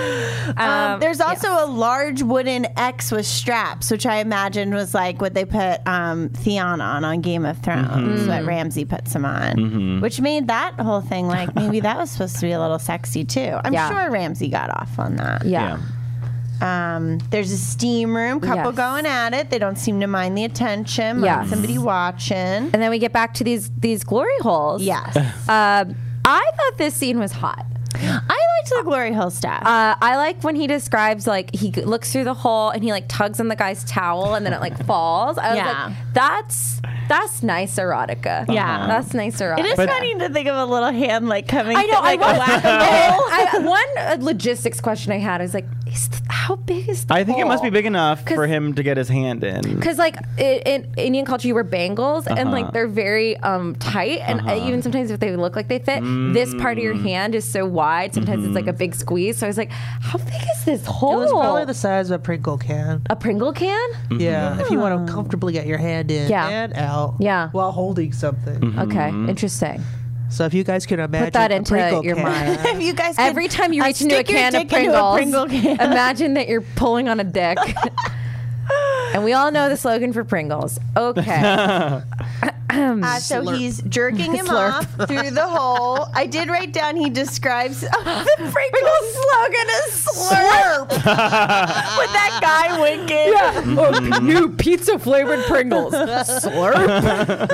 Um, there's also a large wooden X with straps, which I imagined was like what they put um, Theon on on Game of Thrones, Mm-hmm. what Ramsay puts him on, which made that whole thing like maybe that was supposed to be a little sexy too. I'm Yeah. sure Ramsay got off on that. Yeah. Um, there's a steam room, couple Yes. going at it. They don't seem to mind the attention. Mind Yes. somebody watching. And then we get back to these these glory holes. Yes. Um, I thought this scene was hot. I liked the Glory Hole stuff. Uh, I like when he describes like he looks through the hole and he like tugs on the guy's towel and then it like falls. I was Yeah. like, that's that's nice erotica. Yeah. that's nice erotica. It is But- funny to think of a little hand like coming. I know. Like, I was, whack-a-mole. I, one uh, logistics question I had is like, is th- how big is the I think it must be hole? big enough 'Cause- for him to get his hand in. Because like i- in Indian culture, you wear bangles and like Uh-huh. they're very um, tight, and uh even sometimes if they look like they fit, this part of your hand is so wide. Sometimes it's like a big squeeze. So I was like, how big is this hole? It was probably the size of a Pringle can. a Pringle can. Yeah, if you want to comfortably get your hand in Yeah. and out Yeah. while holding something. Okay, interesting. So if you guys can imagine that a into Pringle your can, mind. If you guys could, Every time you uh, reach into a stick your can of dick into a Pringles, Pringle can. imagine that you're pulling on a dick. And we all know the slogan for Pringles. Okay. Uh, so he's jerking him Slurp. off through the hole. I did write down he describes oh, the Pringles slogan as slurp. With that guy winking. Yeah. Oh, new pizza flavored Pringles. Slurp.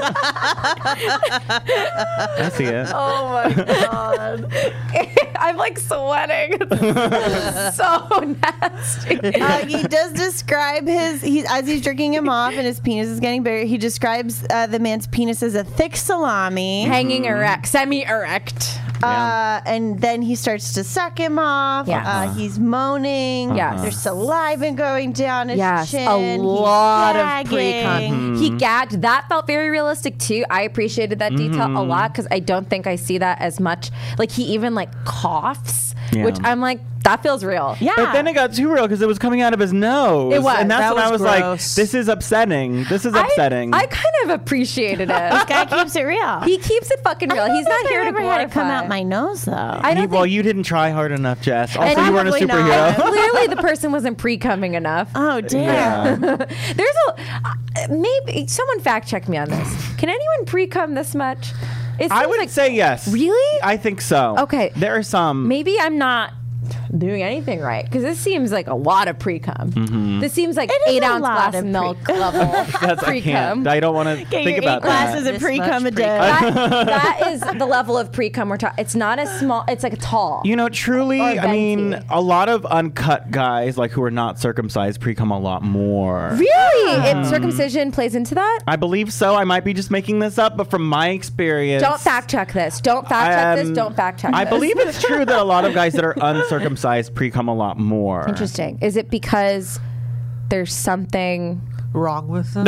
I see it. Oh my god. I'm like sweating. It's so nasty. Uh, he does describe his, he, as he's jerking him off and his penis is getting bigger, he describes uh, the man's penis as a thick salami. Hanging erect, semi erect. Uh, and then he starts to suck him off. Yes. Uh, he's moaning. Yes. There's saliva going down his Yes, chin. a He's lot of pre gagging. cum. He gagged. That felt very realistic too. I appreciated that detail a lot because I don't think I see that as much. Like he even like coughs, Yeah. which I'm like, that feels real. Yeah. But then it got too real because it was coming out of his nose. It was. And that's That when I was was gross. like, this is upsetting. This is I- upsetting. I, kind of appreciated This it. guy keeps it real. He keeps it fucking real. He's not here to ever glorify. had it come out my nose though. I You- don't well, think. you didn't try hard enough, Jess. Also, And you weren't a probably superhero. not. Clearly, the person wasn't pre-cumming enough. Oh damn! Yeah. There's a uh, maybe someone fact check me on this. Can anyone pre-cum this much? It I seems would like- say yes. Really? I think so. Okay. There are some. Maybe I'm not doing anything right because this seems like a lot of pre-cum. This seems like It is eight a ounce lot glass of milk level That's, I can't. pre-cum. I don't want to Get think your about eight glasses that. of This pre-cum a much day. That, that is the level of pre-cum we're talking. It's not a small. It's like a tall. You know, truly, Or I mean, venti. a lot of uncut guys, like who are not circumcised, pre-cum a lot more. Really? If circumcision plays into that? I believe so. I might be just making this up, but from my experience, Don't fact check this. Don't fact check this. um, Don't fact check I this. believe it's true that a lot of guys that are uncircumcised pre-cum a lot more. Interesting. Is it because there's something? wrong with them.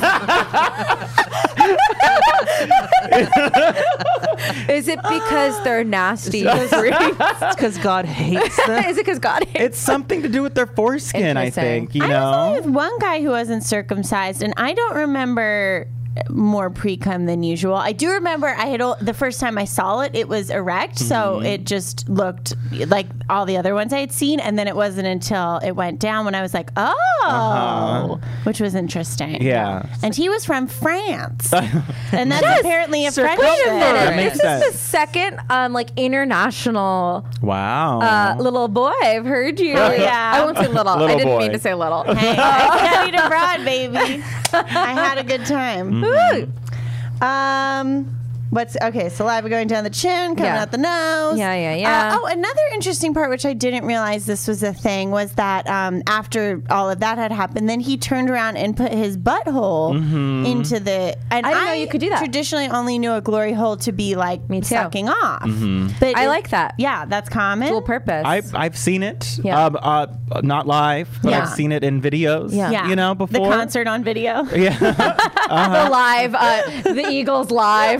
Is it because they're nasty? It's because God hates them. Is it because God hates? It's something to do with their foreskin, I Interesting. think. You I was know, only with one guy who wasn't circumcised, and I don't remember more pre-cum than usual. I do remember I had o- the first time I saw it, it was erect, so Mm-hmm. it just looked like all the other ones I had seen, and then it wasn't until it went down when I was like, oh, Uh-huh. which was interesting. Yeah. And he was from France, and that's apparently a French Wait a thing. minute. That makes This is sense. the second um like international wow. uh, little boy. I've heard you. Oh, yeah. I won't say little. I Little didn't boy. mean to say little. Hey, I studied abroad, baby. I had a good time. Ooh. Um, what's okay? Saliva going down the chin, coming Yeah. out the nose. Yeah, yeah, yeah. Uh, oh, another interesting part, which I didn't realize this was a thing, was that um, after all of that had happened, then he turned around and put his butthole Mm-hmm. into the. And I didn't know you could do that. Traditionally, only knew a glory hole to be like Me too. sucking off. Mm-hmm. But I it- like that. Yeah, that's common. Dual purpose. I've I've seen it. Yeah. Um, uh, not live, but Yeah. I've seen it in videos. Yeah. yeah, You know, before the concert on video. Yeah. the live, uh, the Eagles live.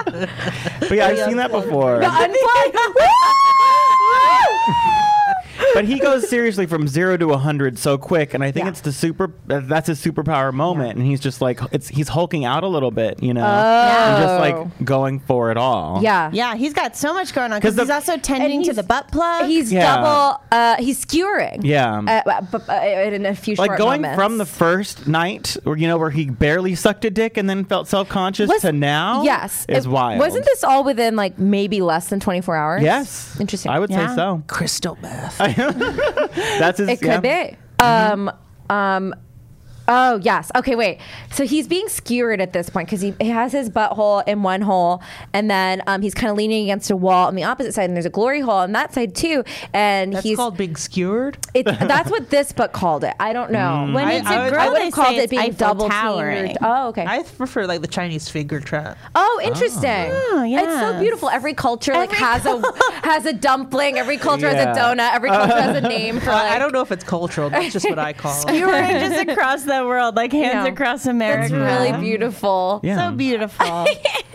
But yeah, I've seen that before. The unplugged. But he goes seriously from zero to a hundred so quick, and I think Yeah. it's the super. Uh, that's his superpower moment, and he's just like it's. He's hulking out a little bit, you know, Oh. and just like going for it all. Yeah. Yeah, he's got so much going on 'Cause because the- he's also tending and to he's- the butt plug. He's Yeah. double. Uh, he's skewering. Yeah. Uh, b- b- uh, in a few Like short going moments. from the first night, where you know, where he barely sucked a dick and then felt self conscious, Was- to now, Yes, is It- wild. Wasn't this all within like maybe less than twenty-four hours? Yes, Interesting. I would Yeah. say so. Crystal meth. That's his. It yeah. could be. Um, um, oh yes. Okay, wait. So he's being skewered at this point because he, he has his butthole in one hole, and then um, he's kind of leaning against a wall on the opposite side, and there's a glory hole on that side too. And That's he's called being skewered. it, that's what this book called it. I don't know. when I- it's I a would- girl, I would they have called say it it's being Eiffel double towering. teamed. Oh, okay. I prefer like the Chinese finger trap. Oh, interesting. Oh, It's so yes. beautiful. Every culture like Every has a has a dumpling. Every culture Yeah. has a donut. Every culture has a name for like. I don't know if it's cultural. That's just what I call it. You were just across the world, like hands Yeah. across America. It's really beautiful. Yeah. So beautiful.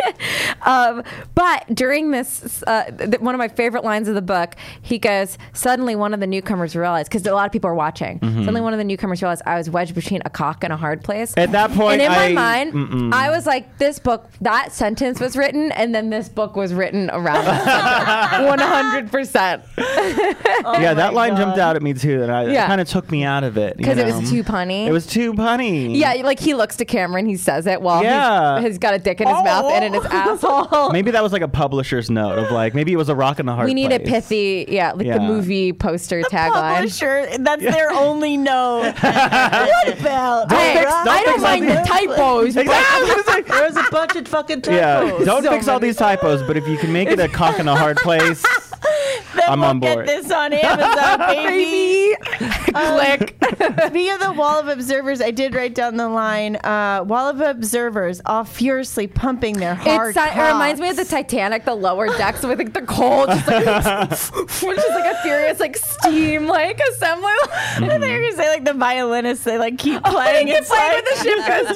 Um, but during this, uh, th- one of my favorite lines of the book, he goes, suddenly one of the newcomers realized, because a lot of people are watching, suddenly one of the newcomers realized I was wedged between a cock and a hard place. At that point, and in my I- mind, mm-mm. I was like, this book, that sentence was written, and then this book was written around one hundred percent. yeah, that line jumped out at me too, and I, Yeah. it kind of took me out of it you Because it know? was too punny. It was too punny. Yeah, like he looks to camera and he says it while Yeah. he's, he's got a dick in his mouth and in his asshole. Maybe that was like a publis's note of like maybe it was a rock in the hard We need place. a pithy, yeah, like Yeah. the movie poster tagline. Publisher, that's their only note. What about? Hey, fix- don't I don't fix all mind these- the typos. but- Exactly. There was a bunch of fucking typos. Yeah, don't So fix all many. these typos, but if you can make it a cock in a hard place, Then I'm we'll on board. Get this on Amazon, baby. Click. Speaking of the wall of observers, I did write down the line: uh, "Wall of observers, all furiously pumping their hard." It's, it reminds me of the Titanic, the lower decks with like the coal, just like, which is like a furious like steam like assembly. I thought you were gonna say like the violinists. They like keep playing. Keep It's playing like- when the ship goes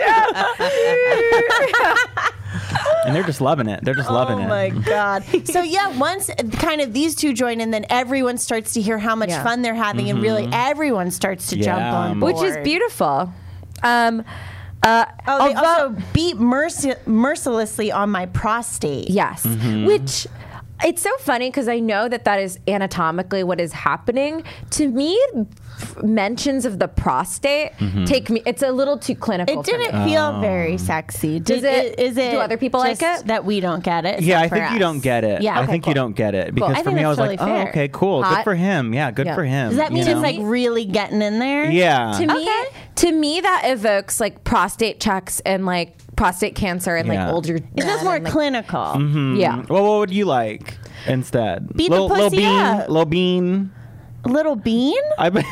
down. and they're just loving it. They're just loving Oh it. my god! So yeah, once kind of these two join in, then everyone starts to hear how much Yeah. fun they're having, and really everyone starts to jump Yeah. on board. Which is beautiful. Um, uh, Oh, they although- also beat merci- mercilessly on my prostate. Yes. Which it's so funny because I know that that is anatomically what is happening. To me, f- mentions of the prostate take me, it's a little too clinical. It for didn't me. feel very sexy. Does Did it- Is it? do other people like just it? That we don't get it. Yeah, I except for think you us? don't get it. Yeah, I okay, think cool. you don't get it because I for think me, I that's was like, totally oh, fair. okay, cool, Hot. good for him. Yeah, good Yeah. for him. Does that mean you it's know? like really getting in there? yeah? To me, Okay. to me, that evokes like prostate checks and like prostate cancer and Yeah. like older. It feels men more and, like, clinical. Yeah. Well, what would you like instead? Beat the Lil, Lil pussy Bean, up. Lil Bean. Little bean? I Wait,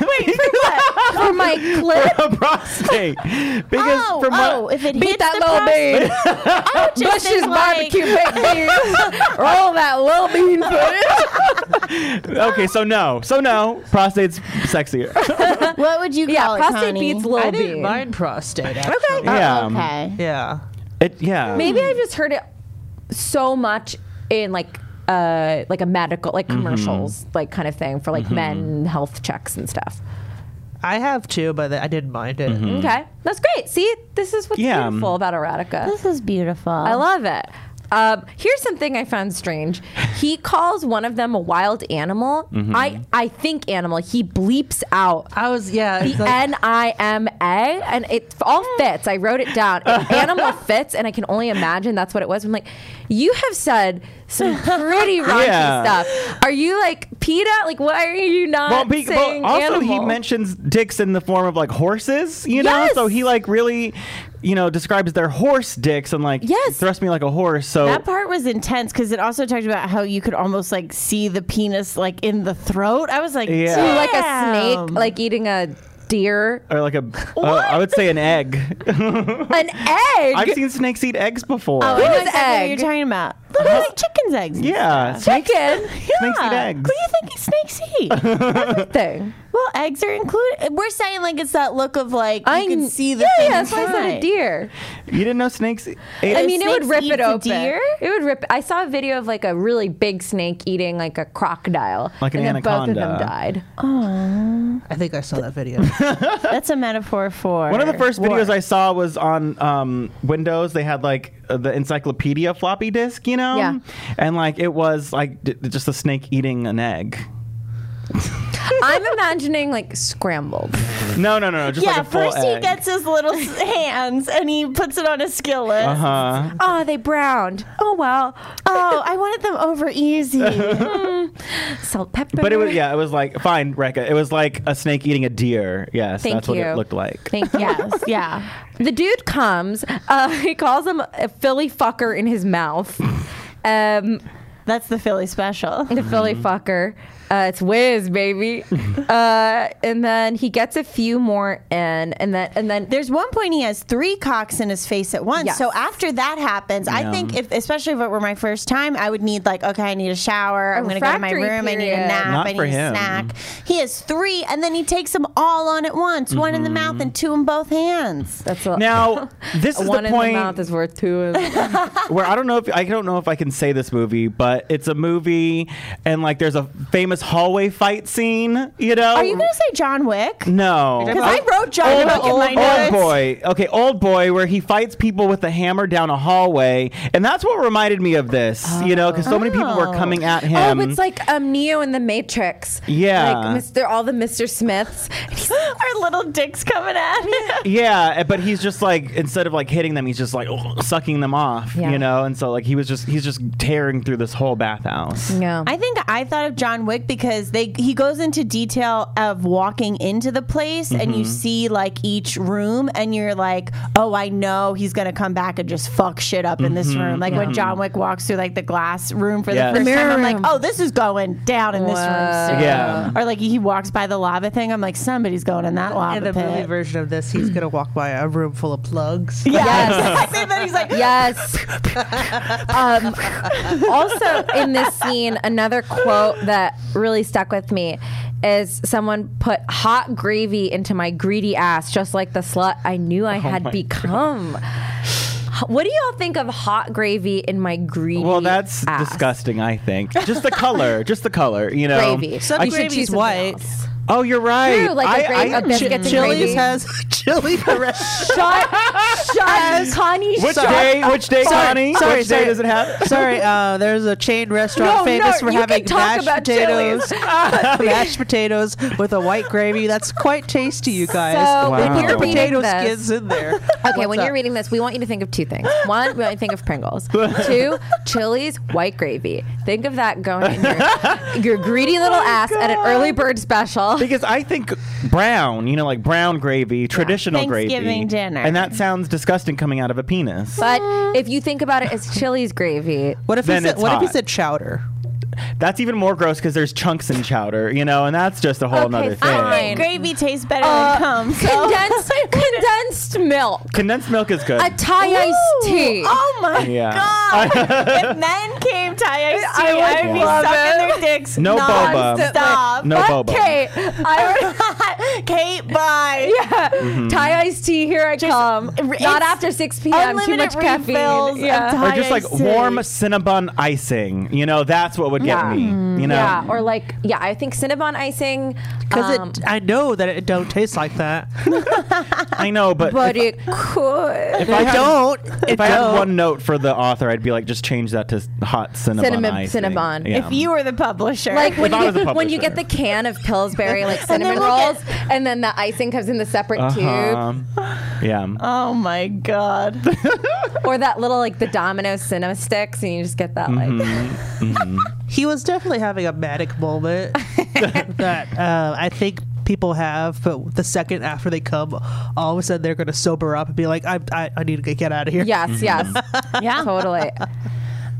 For my clip, a prostate. Because Oh, from oh, what, if it beat hits that the little prostate- bean. I would just Bush's think, like- barbecue baked beans. Roll that little bean footage. okay, so no, so no, prostate's sexier. What would you call Yeah, it, prostate Connie? beats I little didn't bean. mind prostate. Actually. Okay. yeah, Oh, okay. Yeah. It, yeah. Maybe I've just heard it so much in like uh like a medical like commercials like kind of thing for like men health checks and stuff. I have too, but I didn't mind it. Okay, that's great. See, this is what's Yeah. beautiful about erotica. This is beautiful. I love it. Um, here's something I found strange. He calls one of them a wild animal. I, I think animal. He bleeps out I was, yeah. it's the like- N I M A, and it all fits. I wrote it down. Animal fits, and I can only imagine that's what it was. I'm like, you have said some pretty raunchy Yeah. stuff. Are you like PETA? Like, why are you not Well, be, well, saying also he animal? mentions dicks in the form of like horses, you know. Yes. So he like really, you know, describes their horse dicks and like Yes. thrust me like a horse. So That part was intense because it also talked about how you could almost like see the penis like in the throat. I was like, Yeah. Ooh, like a damn. snake, like eating a deer. or like a, uh, I would say an egg. An egg. I've seen snakes eat eggs before. Oh, I know Who's exactly what egg? you're talking about. little like chicken's eggs. and Yeah, stuff. snakes, Chicken. snakes eat Yeah. eggs. What do you think snakes eat? Thing. Well, eggs are included. We're saying like it's that look of like you I can kn- see the yeah, thing yeah, that's why I said a inside. deer. You didn't know snakes ate I mean, it would snakes rip eat it the open. deer? It would rip. I saw a video of like a really big snake eating like a crocodile, Like an and then both of them anaconda. died. I think I saw that video. That's a metaphor for One of the first war. videos I saw was on um, Windows. They had like uh, the encyclopedia floppy disk, you know? Yeah. And like it was like d- just a snake eating an egg. I'm imagining like scrambled. No, no, no, no. Just Yeah, like a full first he egg. gets his little s- hands and he puts it on a skillet. Uh huh. Oh, they browned. Oh well. Oh, I wanted them over easy. Salt, pepper. But it was yeah, it was like fine, Rekka. It was like a snake eating a deer. Yes, Thank that's what you. it looked like. Thank you. Yes, yeah. The dude comes. Uh, he calls him a Philly fucker in his mouth. Um, That's the Philly special. the Philly fucker. Uh, it's Wiz, baby. uh, and then he gets a few more in, and then and then There's one point he has three cocks in his face at once. Yes. So after that happens, I Yeah. think if, especially if it were my first time, I would need like, okay, I need a shower. I'm going to go to my refractory room. I need a period. nap. Not I need for a him. snack. He has three, and then he takes them all on at once, one in the mouth and two in both hands. that's a, Now, this is one the in the point mouth is worth two. In where I don't know if I don't know if I can say this movie, but it's a movie, and like there's a famous hallway fight scene. You know? Are you going to say John Wick? No. Because I wrote John Old, Wick in old, my old notes. boy. Okay, old boy, where he fights people with a hammer down a hallway, and that's what reminded me of this. You know, because so many people were Oh. coming at him. Oh, it's like um, Neo in the Matrix. Yeah. like Mister all the Mister Smiths. And he's Our little dicks coming at him. yeah, but he's just like instead of like hitting them, he's just like sucking them off. Yeah. You know, and so like he was just he's just tearing through this whole bathhouse. no. I think I thought of John Wick because they he goes into detail of walking into the place and Mm-hmm. you see like each room and you're like, oh, I know he's gonna come back and just fuck shit up in this room. Like when John Wick walks through like the glass room for Yes. the first The time, mirror I'm like, room. oh, this is going down in this Whoa. room soon. Yeah. Or like he walks by the lava thing, I'm like, somebody's going in that lava In the pit. movie version of this, he's gonna walk by a room full of plugs. Yes. And then he's like, Yes. um, also, in this scene, another quote that really stuck with me is someone put hot gravy into my greedy ass, just like the slut I knew I had my become. What do y'all think of hot gravy in my greedy Well, that's ass? disgusting. I think just the color, just the color. You know, Gravy. Some You should gravy's choose something white. else. Oh, you're right. True, like a gra- a Ch- biscuits and Chili's gravy. has chili. Shut, shut, Connie, Which shut. day? Which day, Sorry, Connie? sorry, which day sorry. does it have? Sorry, uh, there's a chain restaurant No, famous no, for you can having talk mashed about potatoes, Chili's. mashed potatoes with a white gravy. That's quite tasty, you guys. So, when Put you're your reading potato this- skins in there. Okay, What's when up? you're reading this, we want you to think of two things. One, we want you to think of Pringles. Two, Chili's white gravy. Think of that going in your, your greedy little ass at an early bird special. Because I think brown, you know, like brown gravy, traditional gravy, Thanksgiving dinner. and that sounds disgusting coming out of a penis. But if you think about it as Chili's gravy, What if he Then said? it's What if he hot. said chowder? That's even more gross because there's chunks in chowder, you know, and that's just a whole Okay, nother fine. I thing. think gravy tastes better uh, than cum. So. condensed, condensed milk, Condensed milk is good. a Thai iced Ooh, tea. Oh my Yeah. god! if men came Thai iced tea, I would I would be love sucking it. their dicks. No boba. Stop. No boba. Okay, I Kate, bye. yeah, Mm-hmm. Thai iced tea. Here I come. it's Not after six p.m. Too unlimited much caffeine. refills of Yeah. Thai Or just like iced tea. warm Cinnabon icing, you know, that's what would get Yeah. me, you know. Yeah, or like yeah, I think Cinnabon icing. Because um, it, I know that it don't taste like that. I know, but, but if, it could. if I It had, don't. if It I had don't. one note for the author, I'd be like, just change that to hot Cinnabon Cinnamon- icing. Cinnabon. Yeah. If you were the publisher, Like when If I you, was a get, when you publisher. get the can of Pillsbury like then cinnamon we'll rolls, get- and then the icing comes in the separate Uh-huh. Yeah. oh my god. tube, or that little like the Domino's cinema sticks, and you just get that like. Mm-hmm. He was definitely having a manic moment that uh, I think people have, but the second after they come, all of a sudden they're going to sober up and be like, I, I, I need to get out of here. Yes, yes, Yeah. totally.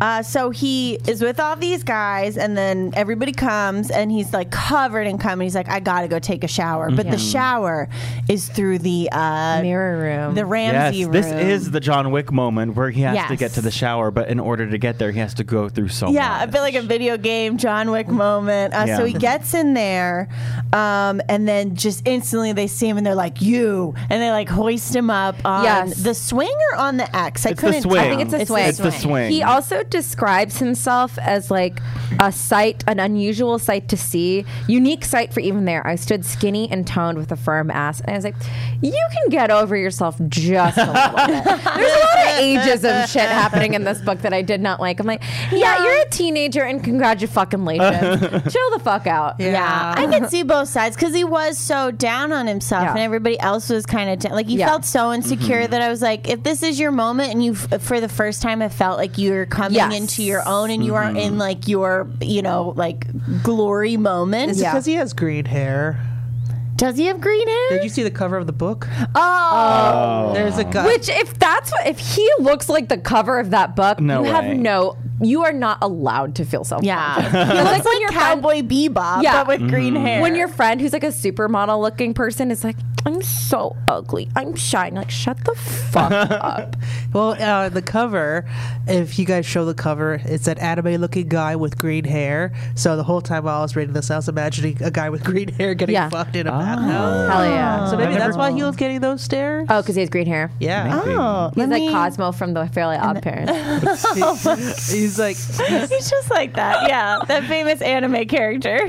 Uh, so he is with all these guys, and then everybody comes, and he's like covered in cum. And he's like, I gotta go take a shower, but the shower is through the uh, Mirror room. the Ramsey Yes, room. this is the John Wick moment where he has to Yes. get to the shower, but in order to get there, he has to go through so much. Yeah, I feel like a video game John Wick moment. Uh, Yeah. So he gets in there, um, and then just instantly they see him and they're like, "You!" and they like hoist him up on Yes. the swing or on the X. I It's the couldn't. swing. tell. I think it's a swing. It's the swing. He also describes himself as like a sight, an unusual sight to see, unique sight for even there. I stood skinny and toned with a firm ass, and I was like, "You can get over yourself just a little bit." There's a lot of ageism shit happening in this book that I did not like. I'm like, yeah, you're a teenager, and congratulations, chill the fuck out. Yeah, I could see both sides because he was so down on himself, Yeah. and everybody else was kind of down. Like he Yeah. felt so insecure Mm-hmm. that I was like, if this is your moment, and you, f- for the first time, have felt like you're coming Yes. into your own, and you Mm-hmm. are in like your, you know, like glory moment. It's Yeah. because he has green hair. Does he have green hair? Did you see the cover of the book? Oh, There's a guy. Which, if that's what, if he looks like the cover of that book, No you have way. no, you are not allowed to feel self. yeah. He It's looks like when like your friend- Cowboy Bebop, Yeah. but with green Mm-hmm. hair. When your friend who's like a supermodel looking person is like, I'm so ugly, I'm shy, and like, shut the fuck up. Well, uh, the cover, if you guys show the cover, it's an anime-looking guy with green hair. So the whole time while I was reading this, I was imagining a guy with green hair getting Yeah. fucked in a Oh. bathhouse. Hell yeah. So maybe I that's never- why he was getting those stares. Oh, because he has green hair. Yeah. oh, He's let like me- Cosmo from the Fairly Odd Parents. He's like, He's just like that. Yeah, that famous anime character.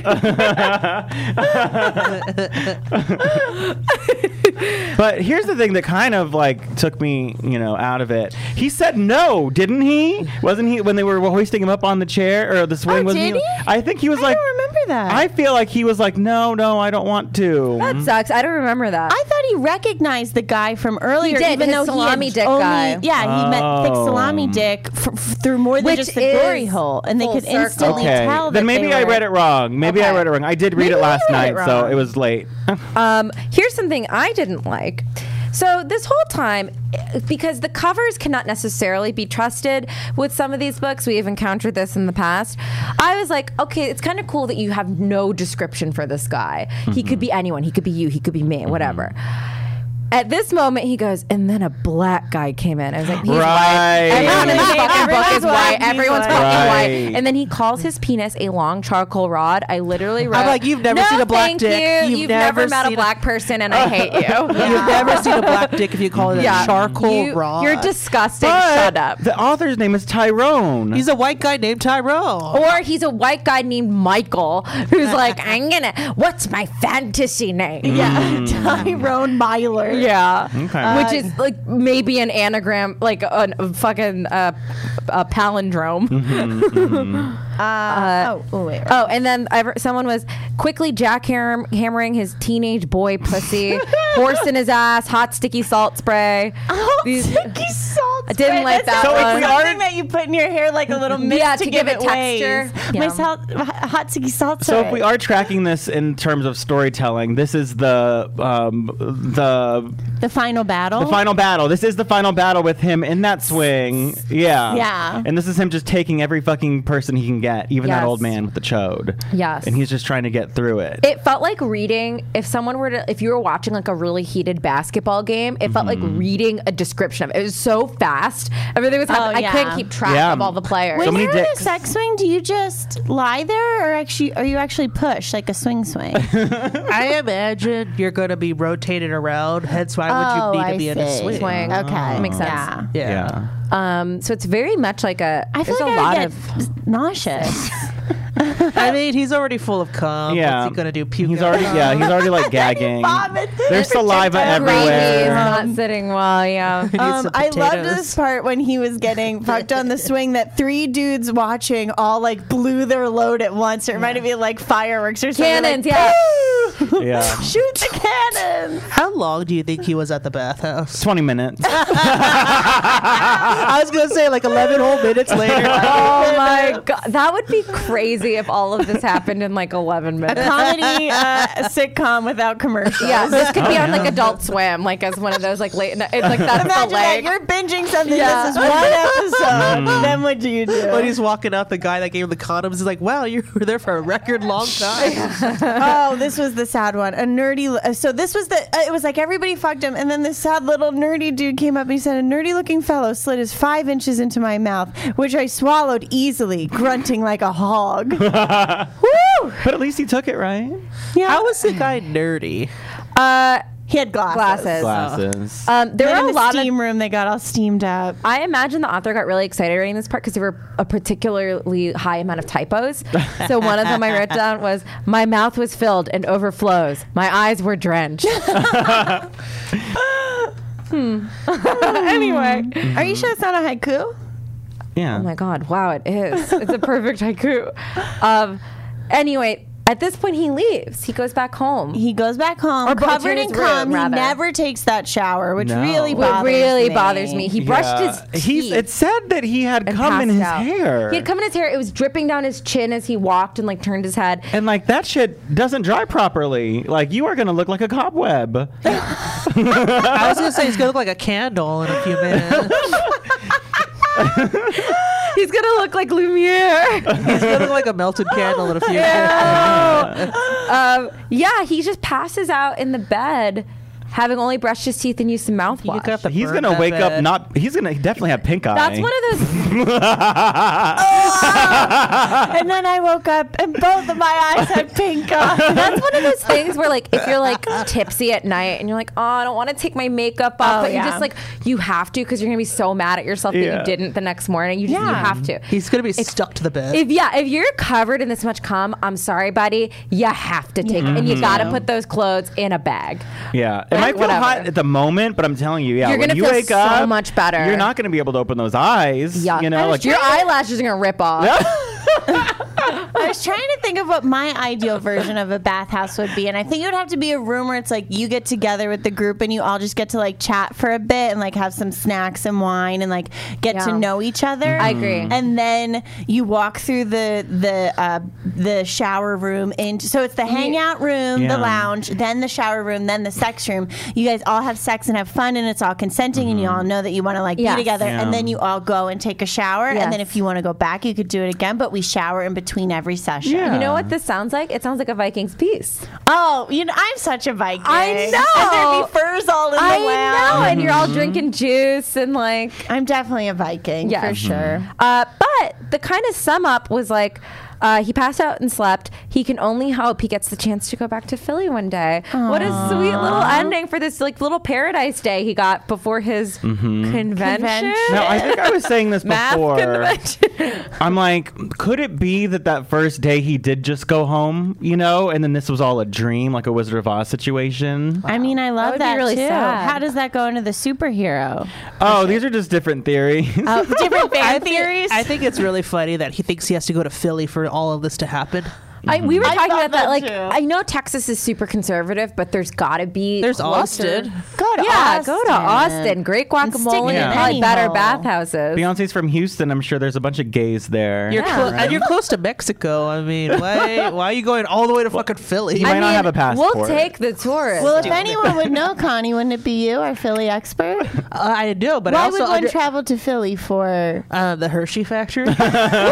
But here's the thing that kind of like took me, you know, out of it. He said no, didn't he? Wasn't he when they were hoisting him up on the chair or the swing? Oh, wasn't did he? I think he was I like. don't remember that. I feel like he was like, no, no, I don't want to. That sucks. I don't remember that. I thought he recognized the guy from earlier. did, even his though salami he had dick only, guy. Yeah, he met thick Oh. salami dick f- f- through more than Which just the glory is hole, and they full could circle. instantly Okay, tell. then that maybe they I were- read it wrong. Maybe I Okay. read it wrong. I did read Maybe it last you read it night, so wrong. it was late. Um, here's something I didn't like. So this whole time, because the covers cannot necessarily be trusted with some of these books, we have encountered this in the past. I was like, okay, it's kind of cool that you have no description for this guy. He could be anyone. He could be you. He could be me. Whatever. At this moment, he goes, and then a black guy came in. I was like, he's Right. white. Everyone in this Everyone's fucking book is white. white. He's Everyone's white. fucking Right. white. And then he calls his penis a long charcoal rod. I literally wrote, I'm like, you've never no, seen a black thank dick. You. You've You've never, never met a seen a- black person, and I hate you. You've never seen a black dick if you call it Yeah. a charcoal You- rod. You're disgusting. But Shut up. The author's name is Tyrone. He's a white guy named Tyrone. Or he's a white guy named Michael who's like, I'm gonna, what's my fantasy name? Yeah, Tyrone Myler. Yeah. Okay. Which is like maybe an anagram, like a, a fucking uh, a palindrome. Uh, oh, oh, wait. right. Oh, and then I, someone was quickly jackhammering his teenage boy pussy, horse in his ass, hot sticky salt spray. Oh, These- sticky salt. I didn't spray. like That that sounds one. like So if we something that you put in your hair like a little mist Yeah, to, to give, give it waves. texture. My Yeah. salt, hot sticky salt. So if spray. we are tracking this in terms of storytelling, this is the um, the the final battle. the final battle. This is the final battle with him in that swing. Yeah. Yeah. And this is him just taking every fucking person he can get, even that Yes. old man with the chode. Yes. And he's just trying to get through it. It felt like reading, if someone were to, if you were watching like a really heated basketball game, it felt like reading a description of it. It was so fast. Everything was happening. Oh, I yeah. couldn't keep track Yeah. of all the players. When So many you're in a dicks. sex swing, do you just lie there, or actually, are you actually push like a swing swing? I imagine you're going to be rotated around. Hence, why would Oh, you need I to be in a see. swing? Swing. Okay, Makes sense. Yeah. Yeah. yeah. Um, so it's very much like a. I feel there's like a I lot would of. get nauseous. I mean, he's already full of cum. Yeah. What's he going to do? Puke He's out? already yeah, he's already like gagging. vomit. There's saliva Projectile Gravy is everywhere. not sitting well. Yeah. He needs Um, some I loved potatoes. this part when he was getting fucked on the swing that three dudes watching all like blew their load at once. It reminded me of like fireworks or something. Cannons, like, yeah. "Woo! Yeah. Shoot the cannons. How long do you think he was at the bathhouse? twenty minutes. I was gonna say like eleven whole minutes later. Oh my god, that would be crazy if all of this happened in like eleven minutes. Comedy uh, sitcom without commercials. Yeah, this could be on like Adult Swim, like as one of those like late. It's like that's Imagine the that leg. you're binging something. Yeah. This is one episode. Then what do you do? When he's walking out, the guy that gave him the condoms is like, "Wow, you were there for a record long time." Oh, this was the sad one. A nerdy. uh, So this was the. Uh, it was like everybody fucked him, and then this sad little nerdy dude came up and he said, "A nerdy-looking fellow slid his five inches into my mouth, which I swallowed easily, grunting like a hog." Woo! But at least he took it, right? Yeah. How was the guy nerdy? Uh, He had glasses. Glasses. Glasses. um, there Then were in a the lot steam of. room. They got all steamed up. I imagine the author got really excited reading this part because there were a particularly high amount of typos. So one of them I wrote down was, "My mouth was filled and overflows. My eyes were drenched." hmm. Anyway. Are you sure it's not a haiku? Yeah. Oh my god! Wow, it is. It's a perfect haiku. Um. Anyway, at this point, he leaves. He goes back home. He goes back home, Or back to covered his in room, cum. He rather. never takes that shower, which No. really It What bothers really me. bothers me. He brushed Yeah. his teeth. He's. It said that he had and cum in passed his out. hair. He had cum in his hair. It was dripping down his chin as he walked and like turned his head. And like that shit doesn't dry properly. Like you are gonna look like a cobweb. I was gonna say he's gonna look like a candle in a few minutes. He's gonna look like Lumiere. He's gonna look like a melted candle in a few minutes. um, yeah, he just passes out in the bed, having only brushed his teeth and used some You mouthwash. got the He's burn gonna that wake bad. up not. He's gonna definitely have pink eye. That's one of those. And then I woke up and both of my eyes had pink eye. That's one of those things where, like, if you're like tipsy at night and you're like, "Oh, I don't want to take my makeup off," Oh, but you yeah. just like you have to because you're gonna be so mad at yourself that Yeah. you didn't the next morning. You just you Yeah. have to. He's gonna be stuck to the bed. If yeah, if you're covered in this much cum, I'm sorry, buddy. You have to take it, and you got to put those clothes in a bag. Yeah, it Like, might feel whatever. hot at the moment, but I'm telling you, yeah, You're when gonna you feel wake so up, much better. You're not gonna be able to open those eyes. Yeah, You know, like your eyelashes are gonna rip off. I was trying to think of what my ideal version of a bathhouse would be, and I think it would have to be a room where it's like you get together with the group and you all just get to like chat for a bit and like have some snacks and wine and like get Yeah. to know each other. I agree. And then you walk through the the uh, the shower room into so it's the hangout room, Yeah. the lounge, then the shower room, then the sex room. You guys all have sex and have fun, and it's all consenting, and you all know that you want to like Yes. be together, Yeah. and then you all go and take a shower, Yes. and then if you want to go back, you could do it again. But we shower in between every session. Yeah. You know what this sounds like? It sounds like a Vikings piece. Oh, you know, I'm such a Viking. I know. And there'd be furs all in I the lounge. know, and you're all drinking juice and like. I'm definitely a Viking Yeah. for sure. Uh, but the kind of sum up was like, uh, he passed out and slept. He can only hope he gets the chance to go back to Philly one day. What a sweet little ending for this like little paradise day he got before his convention. Convention. Now, I think I was saying this Math before. convention. I'm like, could it be that that first day he did just go home, you know, and then this was all a dream, like a Wizard of Oz situation? I mean, I love would that, be really too. sad. How does that go into the superhero? Oh, these are just different theories. Oh, different fan I think, theories. I think it's really funny that he thinks he has to go to Philly for all of this to happen. I, we were I talking thought about that. that Like, too. I know Texas is super conservative, but there's got to be There's closer. Austin. Go to Yeah, Austin. go to Austin. Great And stick guacamole it and in probably any better hole. bathhouses. Beyonce's from Houston. I'm sure there's a bunch of gays there. You're Yeah. clo- and you're close to Mexico. I mean, why why are you going all the way to fucking Philly? You might not have a passport. We'll take the tourists. Well, if anyone would know, Connie, wouldn't it be you, our Philly expert? Uh, I do, but I Why also would one under- travel to Philly for? uh, the Hershey factory. this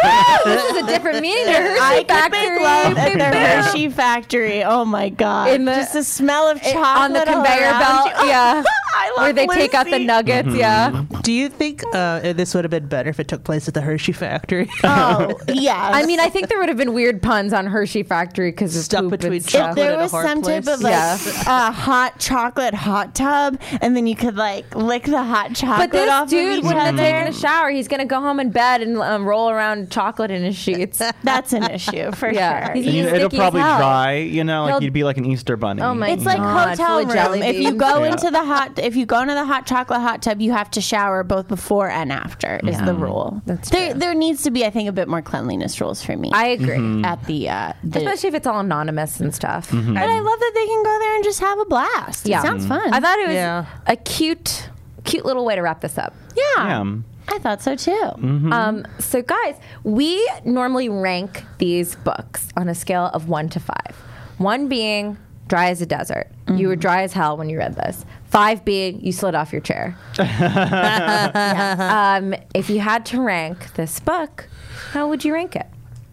is a different meaning. to Hershey I could Factory. make love at the Hershey factory. Oh my god! In the- just the smell of chocolate on the all conveyor around belt. you. Yeah. I love Where they take out the Lucy. nuggets. Yeah. Do you think uh, this would have been better if it took place at the Hershey factory? Oh yes. I mean, I think there would have been weird puns on Hershey Factory because of Stuck poop between and stuff. if there chocolate in a was hard some place. type of like Yeah. uh, hot chocolate hot tub, and then you could like lick the hot chocolate But this off dude of each wouldn't have other. taken a shower. He's gonna go home in bed and um, roll around chocolate in his sheets. That's an issue for Yeah. sure. He's And you- sticky it'll as probably hell. dry, you know, like He'll- you'd be like an Easter bunny. Oh my It's like God, full hotel of jelly room. If you beans. go Yeah. into the hot, if you go into the hot chocolate hot tub, you have to shower both before and after. Is the rule. That's there. true. There needs to be, I think, a bit more cleanliness rules for me. I agree. at the, uh, the Especially if it's all anonymous and stuff. but I love that they can go there and just have a blast. Yeah. It sounds fun. I thought it was Yeah. a cute cute little way to wrap this up. Yeah. Yeah. I thought so too. Um, so, guys, we normally rank these books on a scale of one to five. One being dry as a desert. You were dry as hell when you read this. Five being you slid off your chair. Yeah. Um, if you had to rank this book, how would you rank it?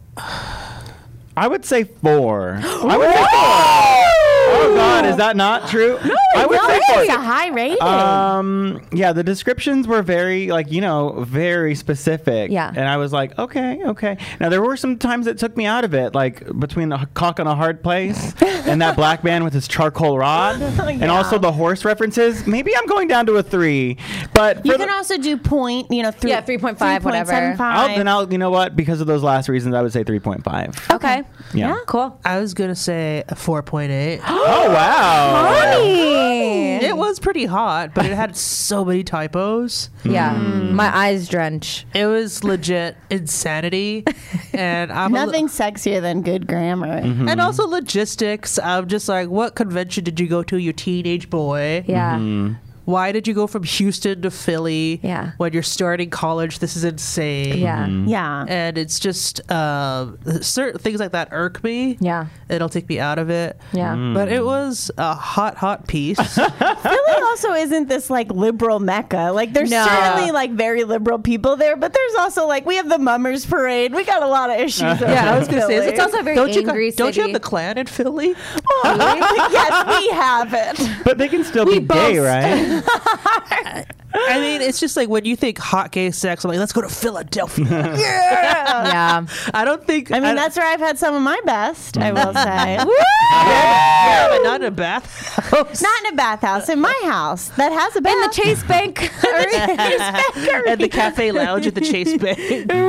I would say four. I would say four. Oh God, is that not true? No, I would No, say it's a four. high rating. Um, yeah, the descriptions were very, like, you know, very specific. Yeah. And I was like, okay, okay. Now, there were some times that took me out of it, like between the cock on a hard place and that black man with his charcoal rod, and Yeah. also the horse references. Maybe I'm going down to a three. But you for can the- also do point, you know, three, Yeah, three point five, whatever. I'll, then I'll, you know what? Because of those last reasons, I would say three point five. Okay. Yeah. Cool. I was gonna say a four point eight. Oh, wow. It was pretty hot, but it had so many typos. Yeah. My eyes drench. It was legit insanity, and I'm a li- Nothing sexier than good grammar. and also logistics. I'm just like, what convention did you go to, you teenage boy? Yeah. Why did you go from Houston to Philly? Yeah. When you're starting college, this is insane. Yeah. Yeah. And it's just uh, certain things like that irk me. Yeah. It'll take me out of it. Yeah. But it was a hot, hot piece. Philly also isn't this like liberal mecca. Like there's No. certainly like very liberal people there, but there's also like we have the Mummers Parade. We got a lot of issues. over Yeah, I in was gonna say, Philly. It's also a very don't you, angry got- don't you have city. the Klan in Philly? yes, we have it. But they can still be gay, both- right? I mean, it's just like when you think hot gay sex, I'm like, let's go to Philadelphia. Yeah. I don't think. I mean, don't- that's where I've had some of my best. I will say, yeah, but not in a bathhouse. not in a bathhouse, in my house that has a bath. In the Chase Bank. At the cafe lounge at the Chase Bank.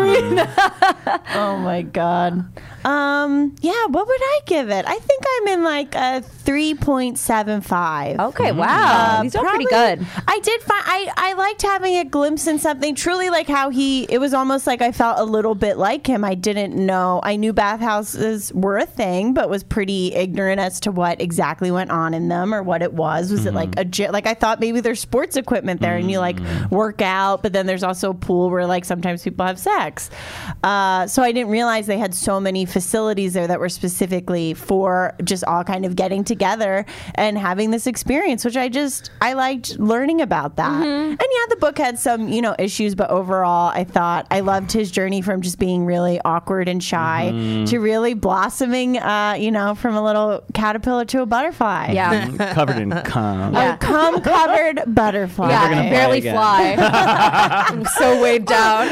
Oh my god. Um. Yeah. What would I give it? I think I'm in like a three point seven five. Okay, wow. Uh, These are pretty probably- good. I did find I, I liked having a glimpse in something truly like how he it was almost like I felt a little bit like him. I didn't know I knew bathhouses were a thing, but was pretty ignorant as to what exactly went on in them or what it was. Was it like a gy- like I thought maybe there's sports equipment there and you like work out, but then there's also a pool where like sometimes people have sex. Uh, so I didn't realize they had so many facilities there that were specifically for just all kind of getting together and having this experience, which I just I liked learning about that. And yeah, the book had some, you know, issues, but overall I thought I loved his journey from just being really awkward and shy to really blossoming, uh, you know, from a little caterpillar to a butterfly. Yeah. Covered in cum. Yeah. A cum covered butterfly. Yeah, I gonna can fly barely again. fly. I'm so weighed down.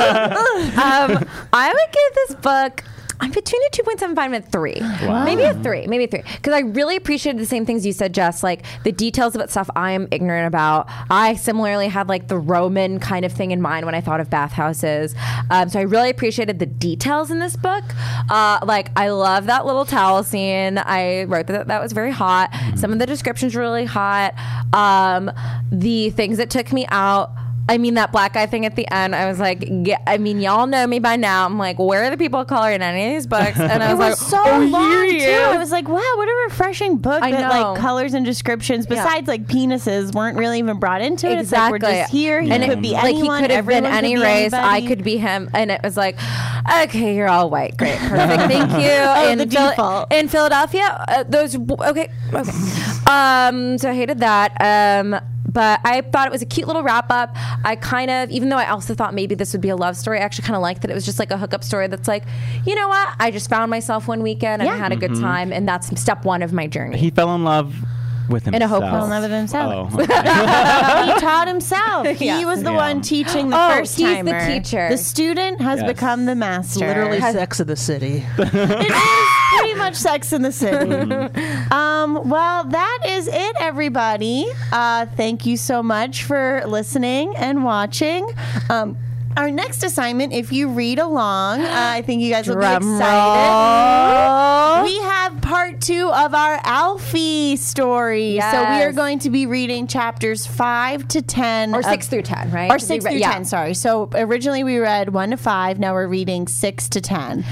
um, I would give this book. I'm between a two point seven five and a three. Maybe a three. Maybe a three. Because I really appreciated the same things you said, Jess. Like the details about stuff I am ignorant about. I similarly had like the Roman kind of thing in mind when I thought of bathhouses. Um, so I really appreciated the details in this book. Uh, like I love that little towel scene. I wrote that that was very hot. Some of the descriptions were really hot. Um, the things that took me out. I mean, that black guy thing at the end, I was like, yeah, I mean, y'all know me by now. I'm like, where are the people of color in any of these books? And I It was was like, so oh, long here he too. is. I was like, wow, what a refreshing book I that know. like colors and descriptions Yeah. besides like penises weren't really even brought into it. It's like we're just here. He and could it, be like anyone. he could have been everyone any could be race. I anybody. could be him. And it was like, okay, you're all white. Great. Perfect. Thank you. Oh, in, the Phil- default. in Philadelphia, uh, those, okay. okay. Um, so I hated that. Um, But I thought it was a cute little wrap up. I kind of, even though I also thought maybe this would be a love story, I actually kind of liked that it was just like a hookup story that's like, you know what? I just found myself one weekend and Yeah. I had a good time. And that's step one of my journey. He fell in love with himself. In a hopeless- Fell in love with himself. Oh, okay. He taught himself. He Yeah. was the Yeah. one teaching the Oh, first he's the timer. teacher. The student has Yes. become the master. Literally Has- Sex in the City. It is pretty much Sex in the City. um, well, that is it, everybody. Uh, thank you so much for listening and watching. Um, our next assignment, if you read along, uh, I think you guys will be Drum excited. roll. We have part two of our Alfie story. So we are Yes. going to be reading chapters five to ten. or of- six through ten, right? or six We re- through yeah. ten, sorry. So originally we read one to five. Now we're reading six to ten.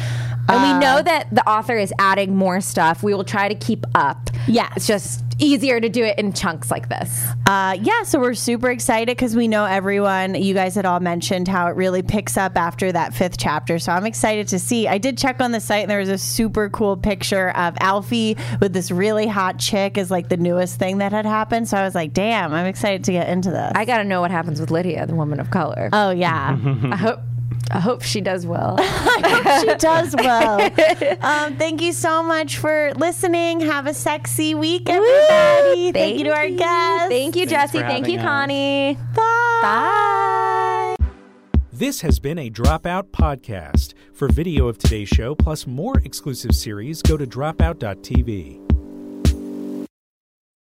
And we Uh, know that the author is adding more stuff. We will try to keep up. Yes. It's just easier to do it in chunks like this. Uh, yeah, so we're super excited because we know everyone, you guys had all mentioned how it really picks up after that fifth chapter. So I'm excited to see. I did check on the site and there was a super cool picture of Alfie with this really hot chick is like the newest thing that had happened. So I was like, damn, I'm excited to get into this. I got to know what happens with Lydia, the woman of color. oh, yeah. I hope I hope she does well. She does well. Um, thank you so much for listening. Have a sexy week, everybody. Thank, Thank you to our you. guests. Thank you, Thanks Jesse. for Thank you, having us. Connie. Bye. Bye. This has been a Dropout podcast. For video of today's show, plus more exclusive series, go to dropout dot t v.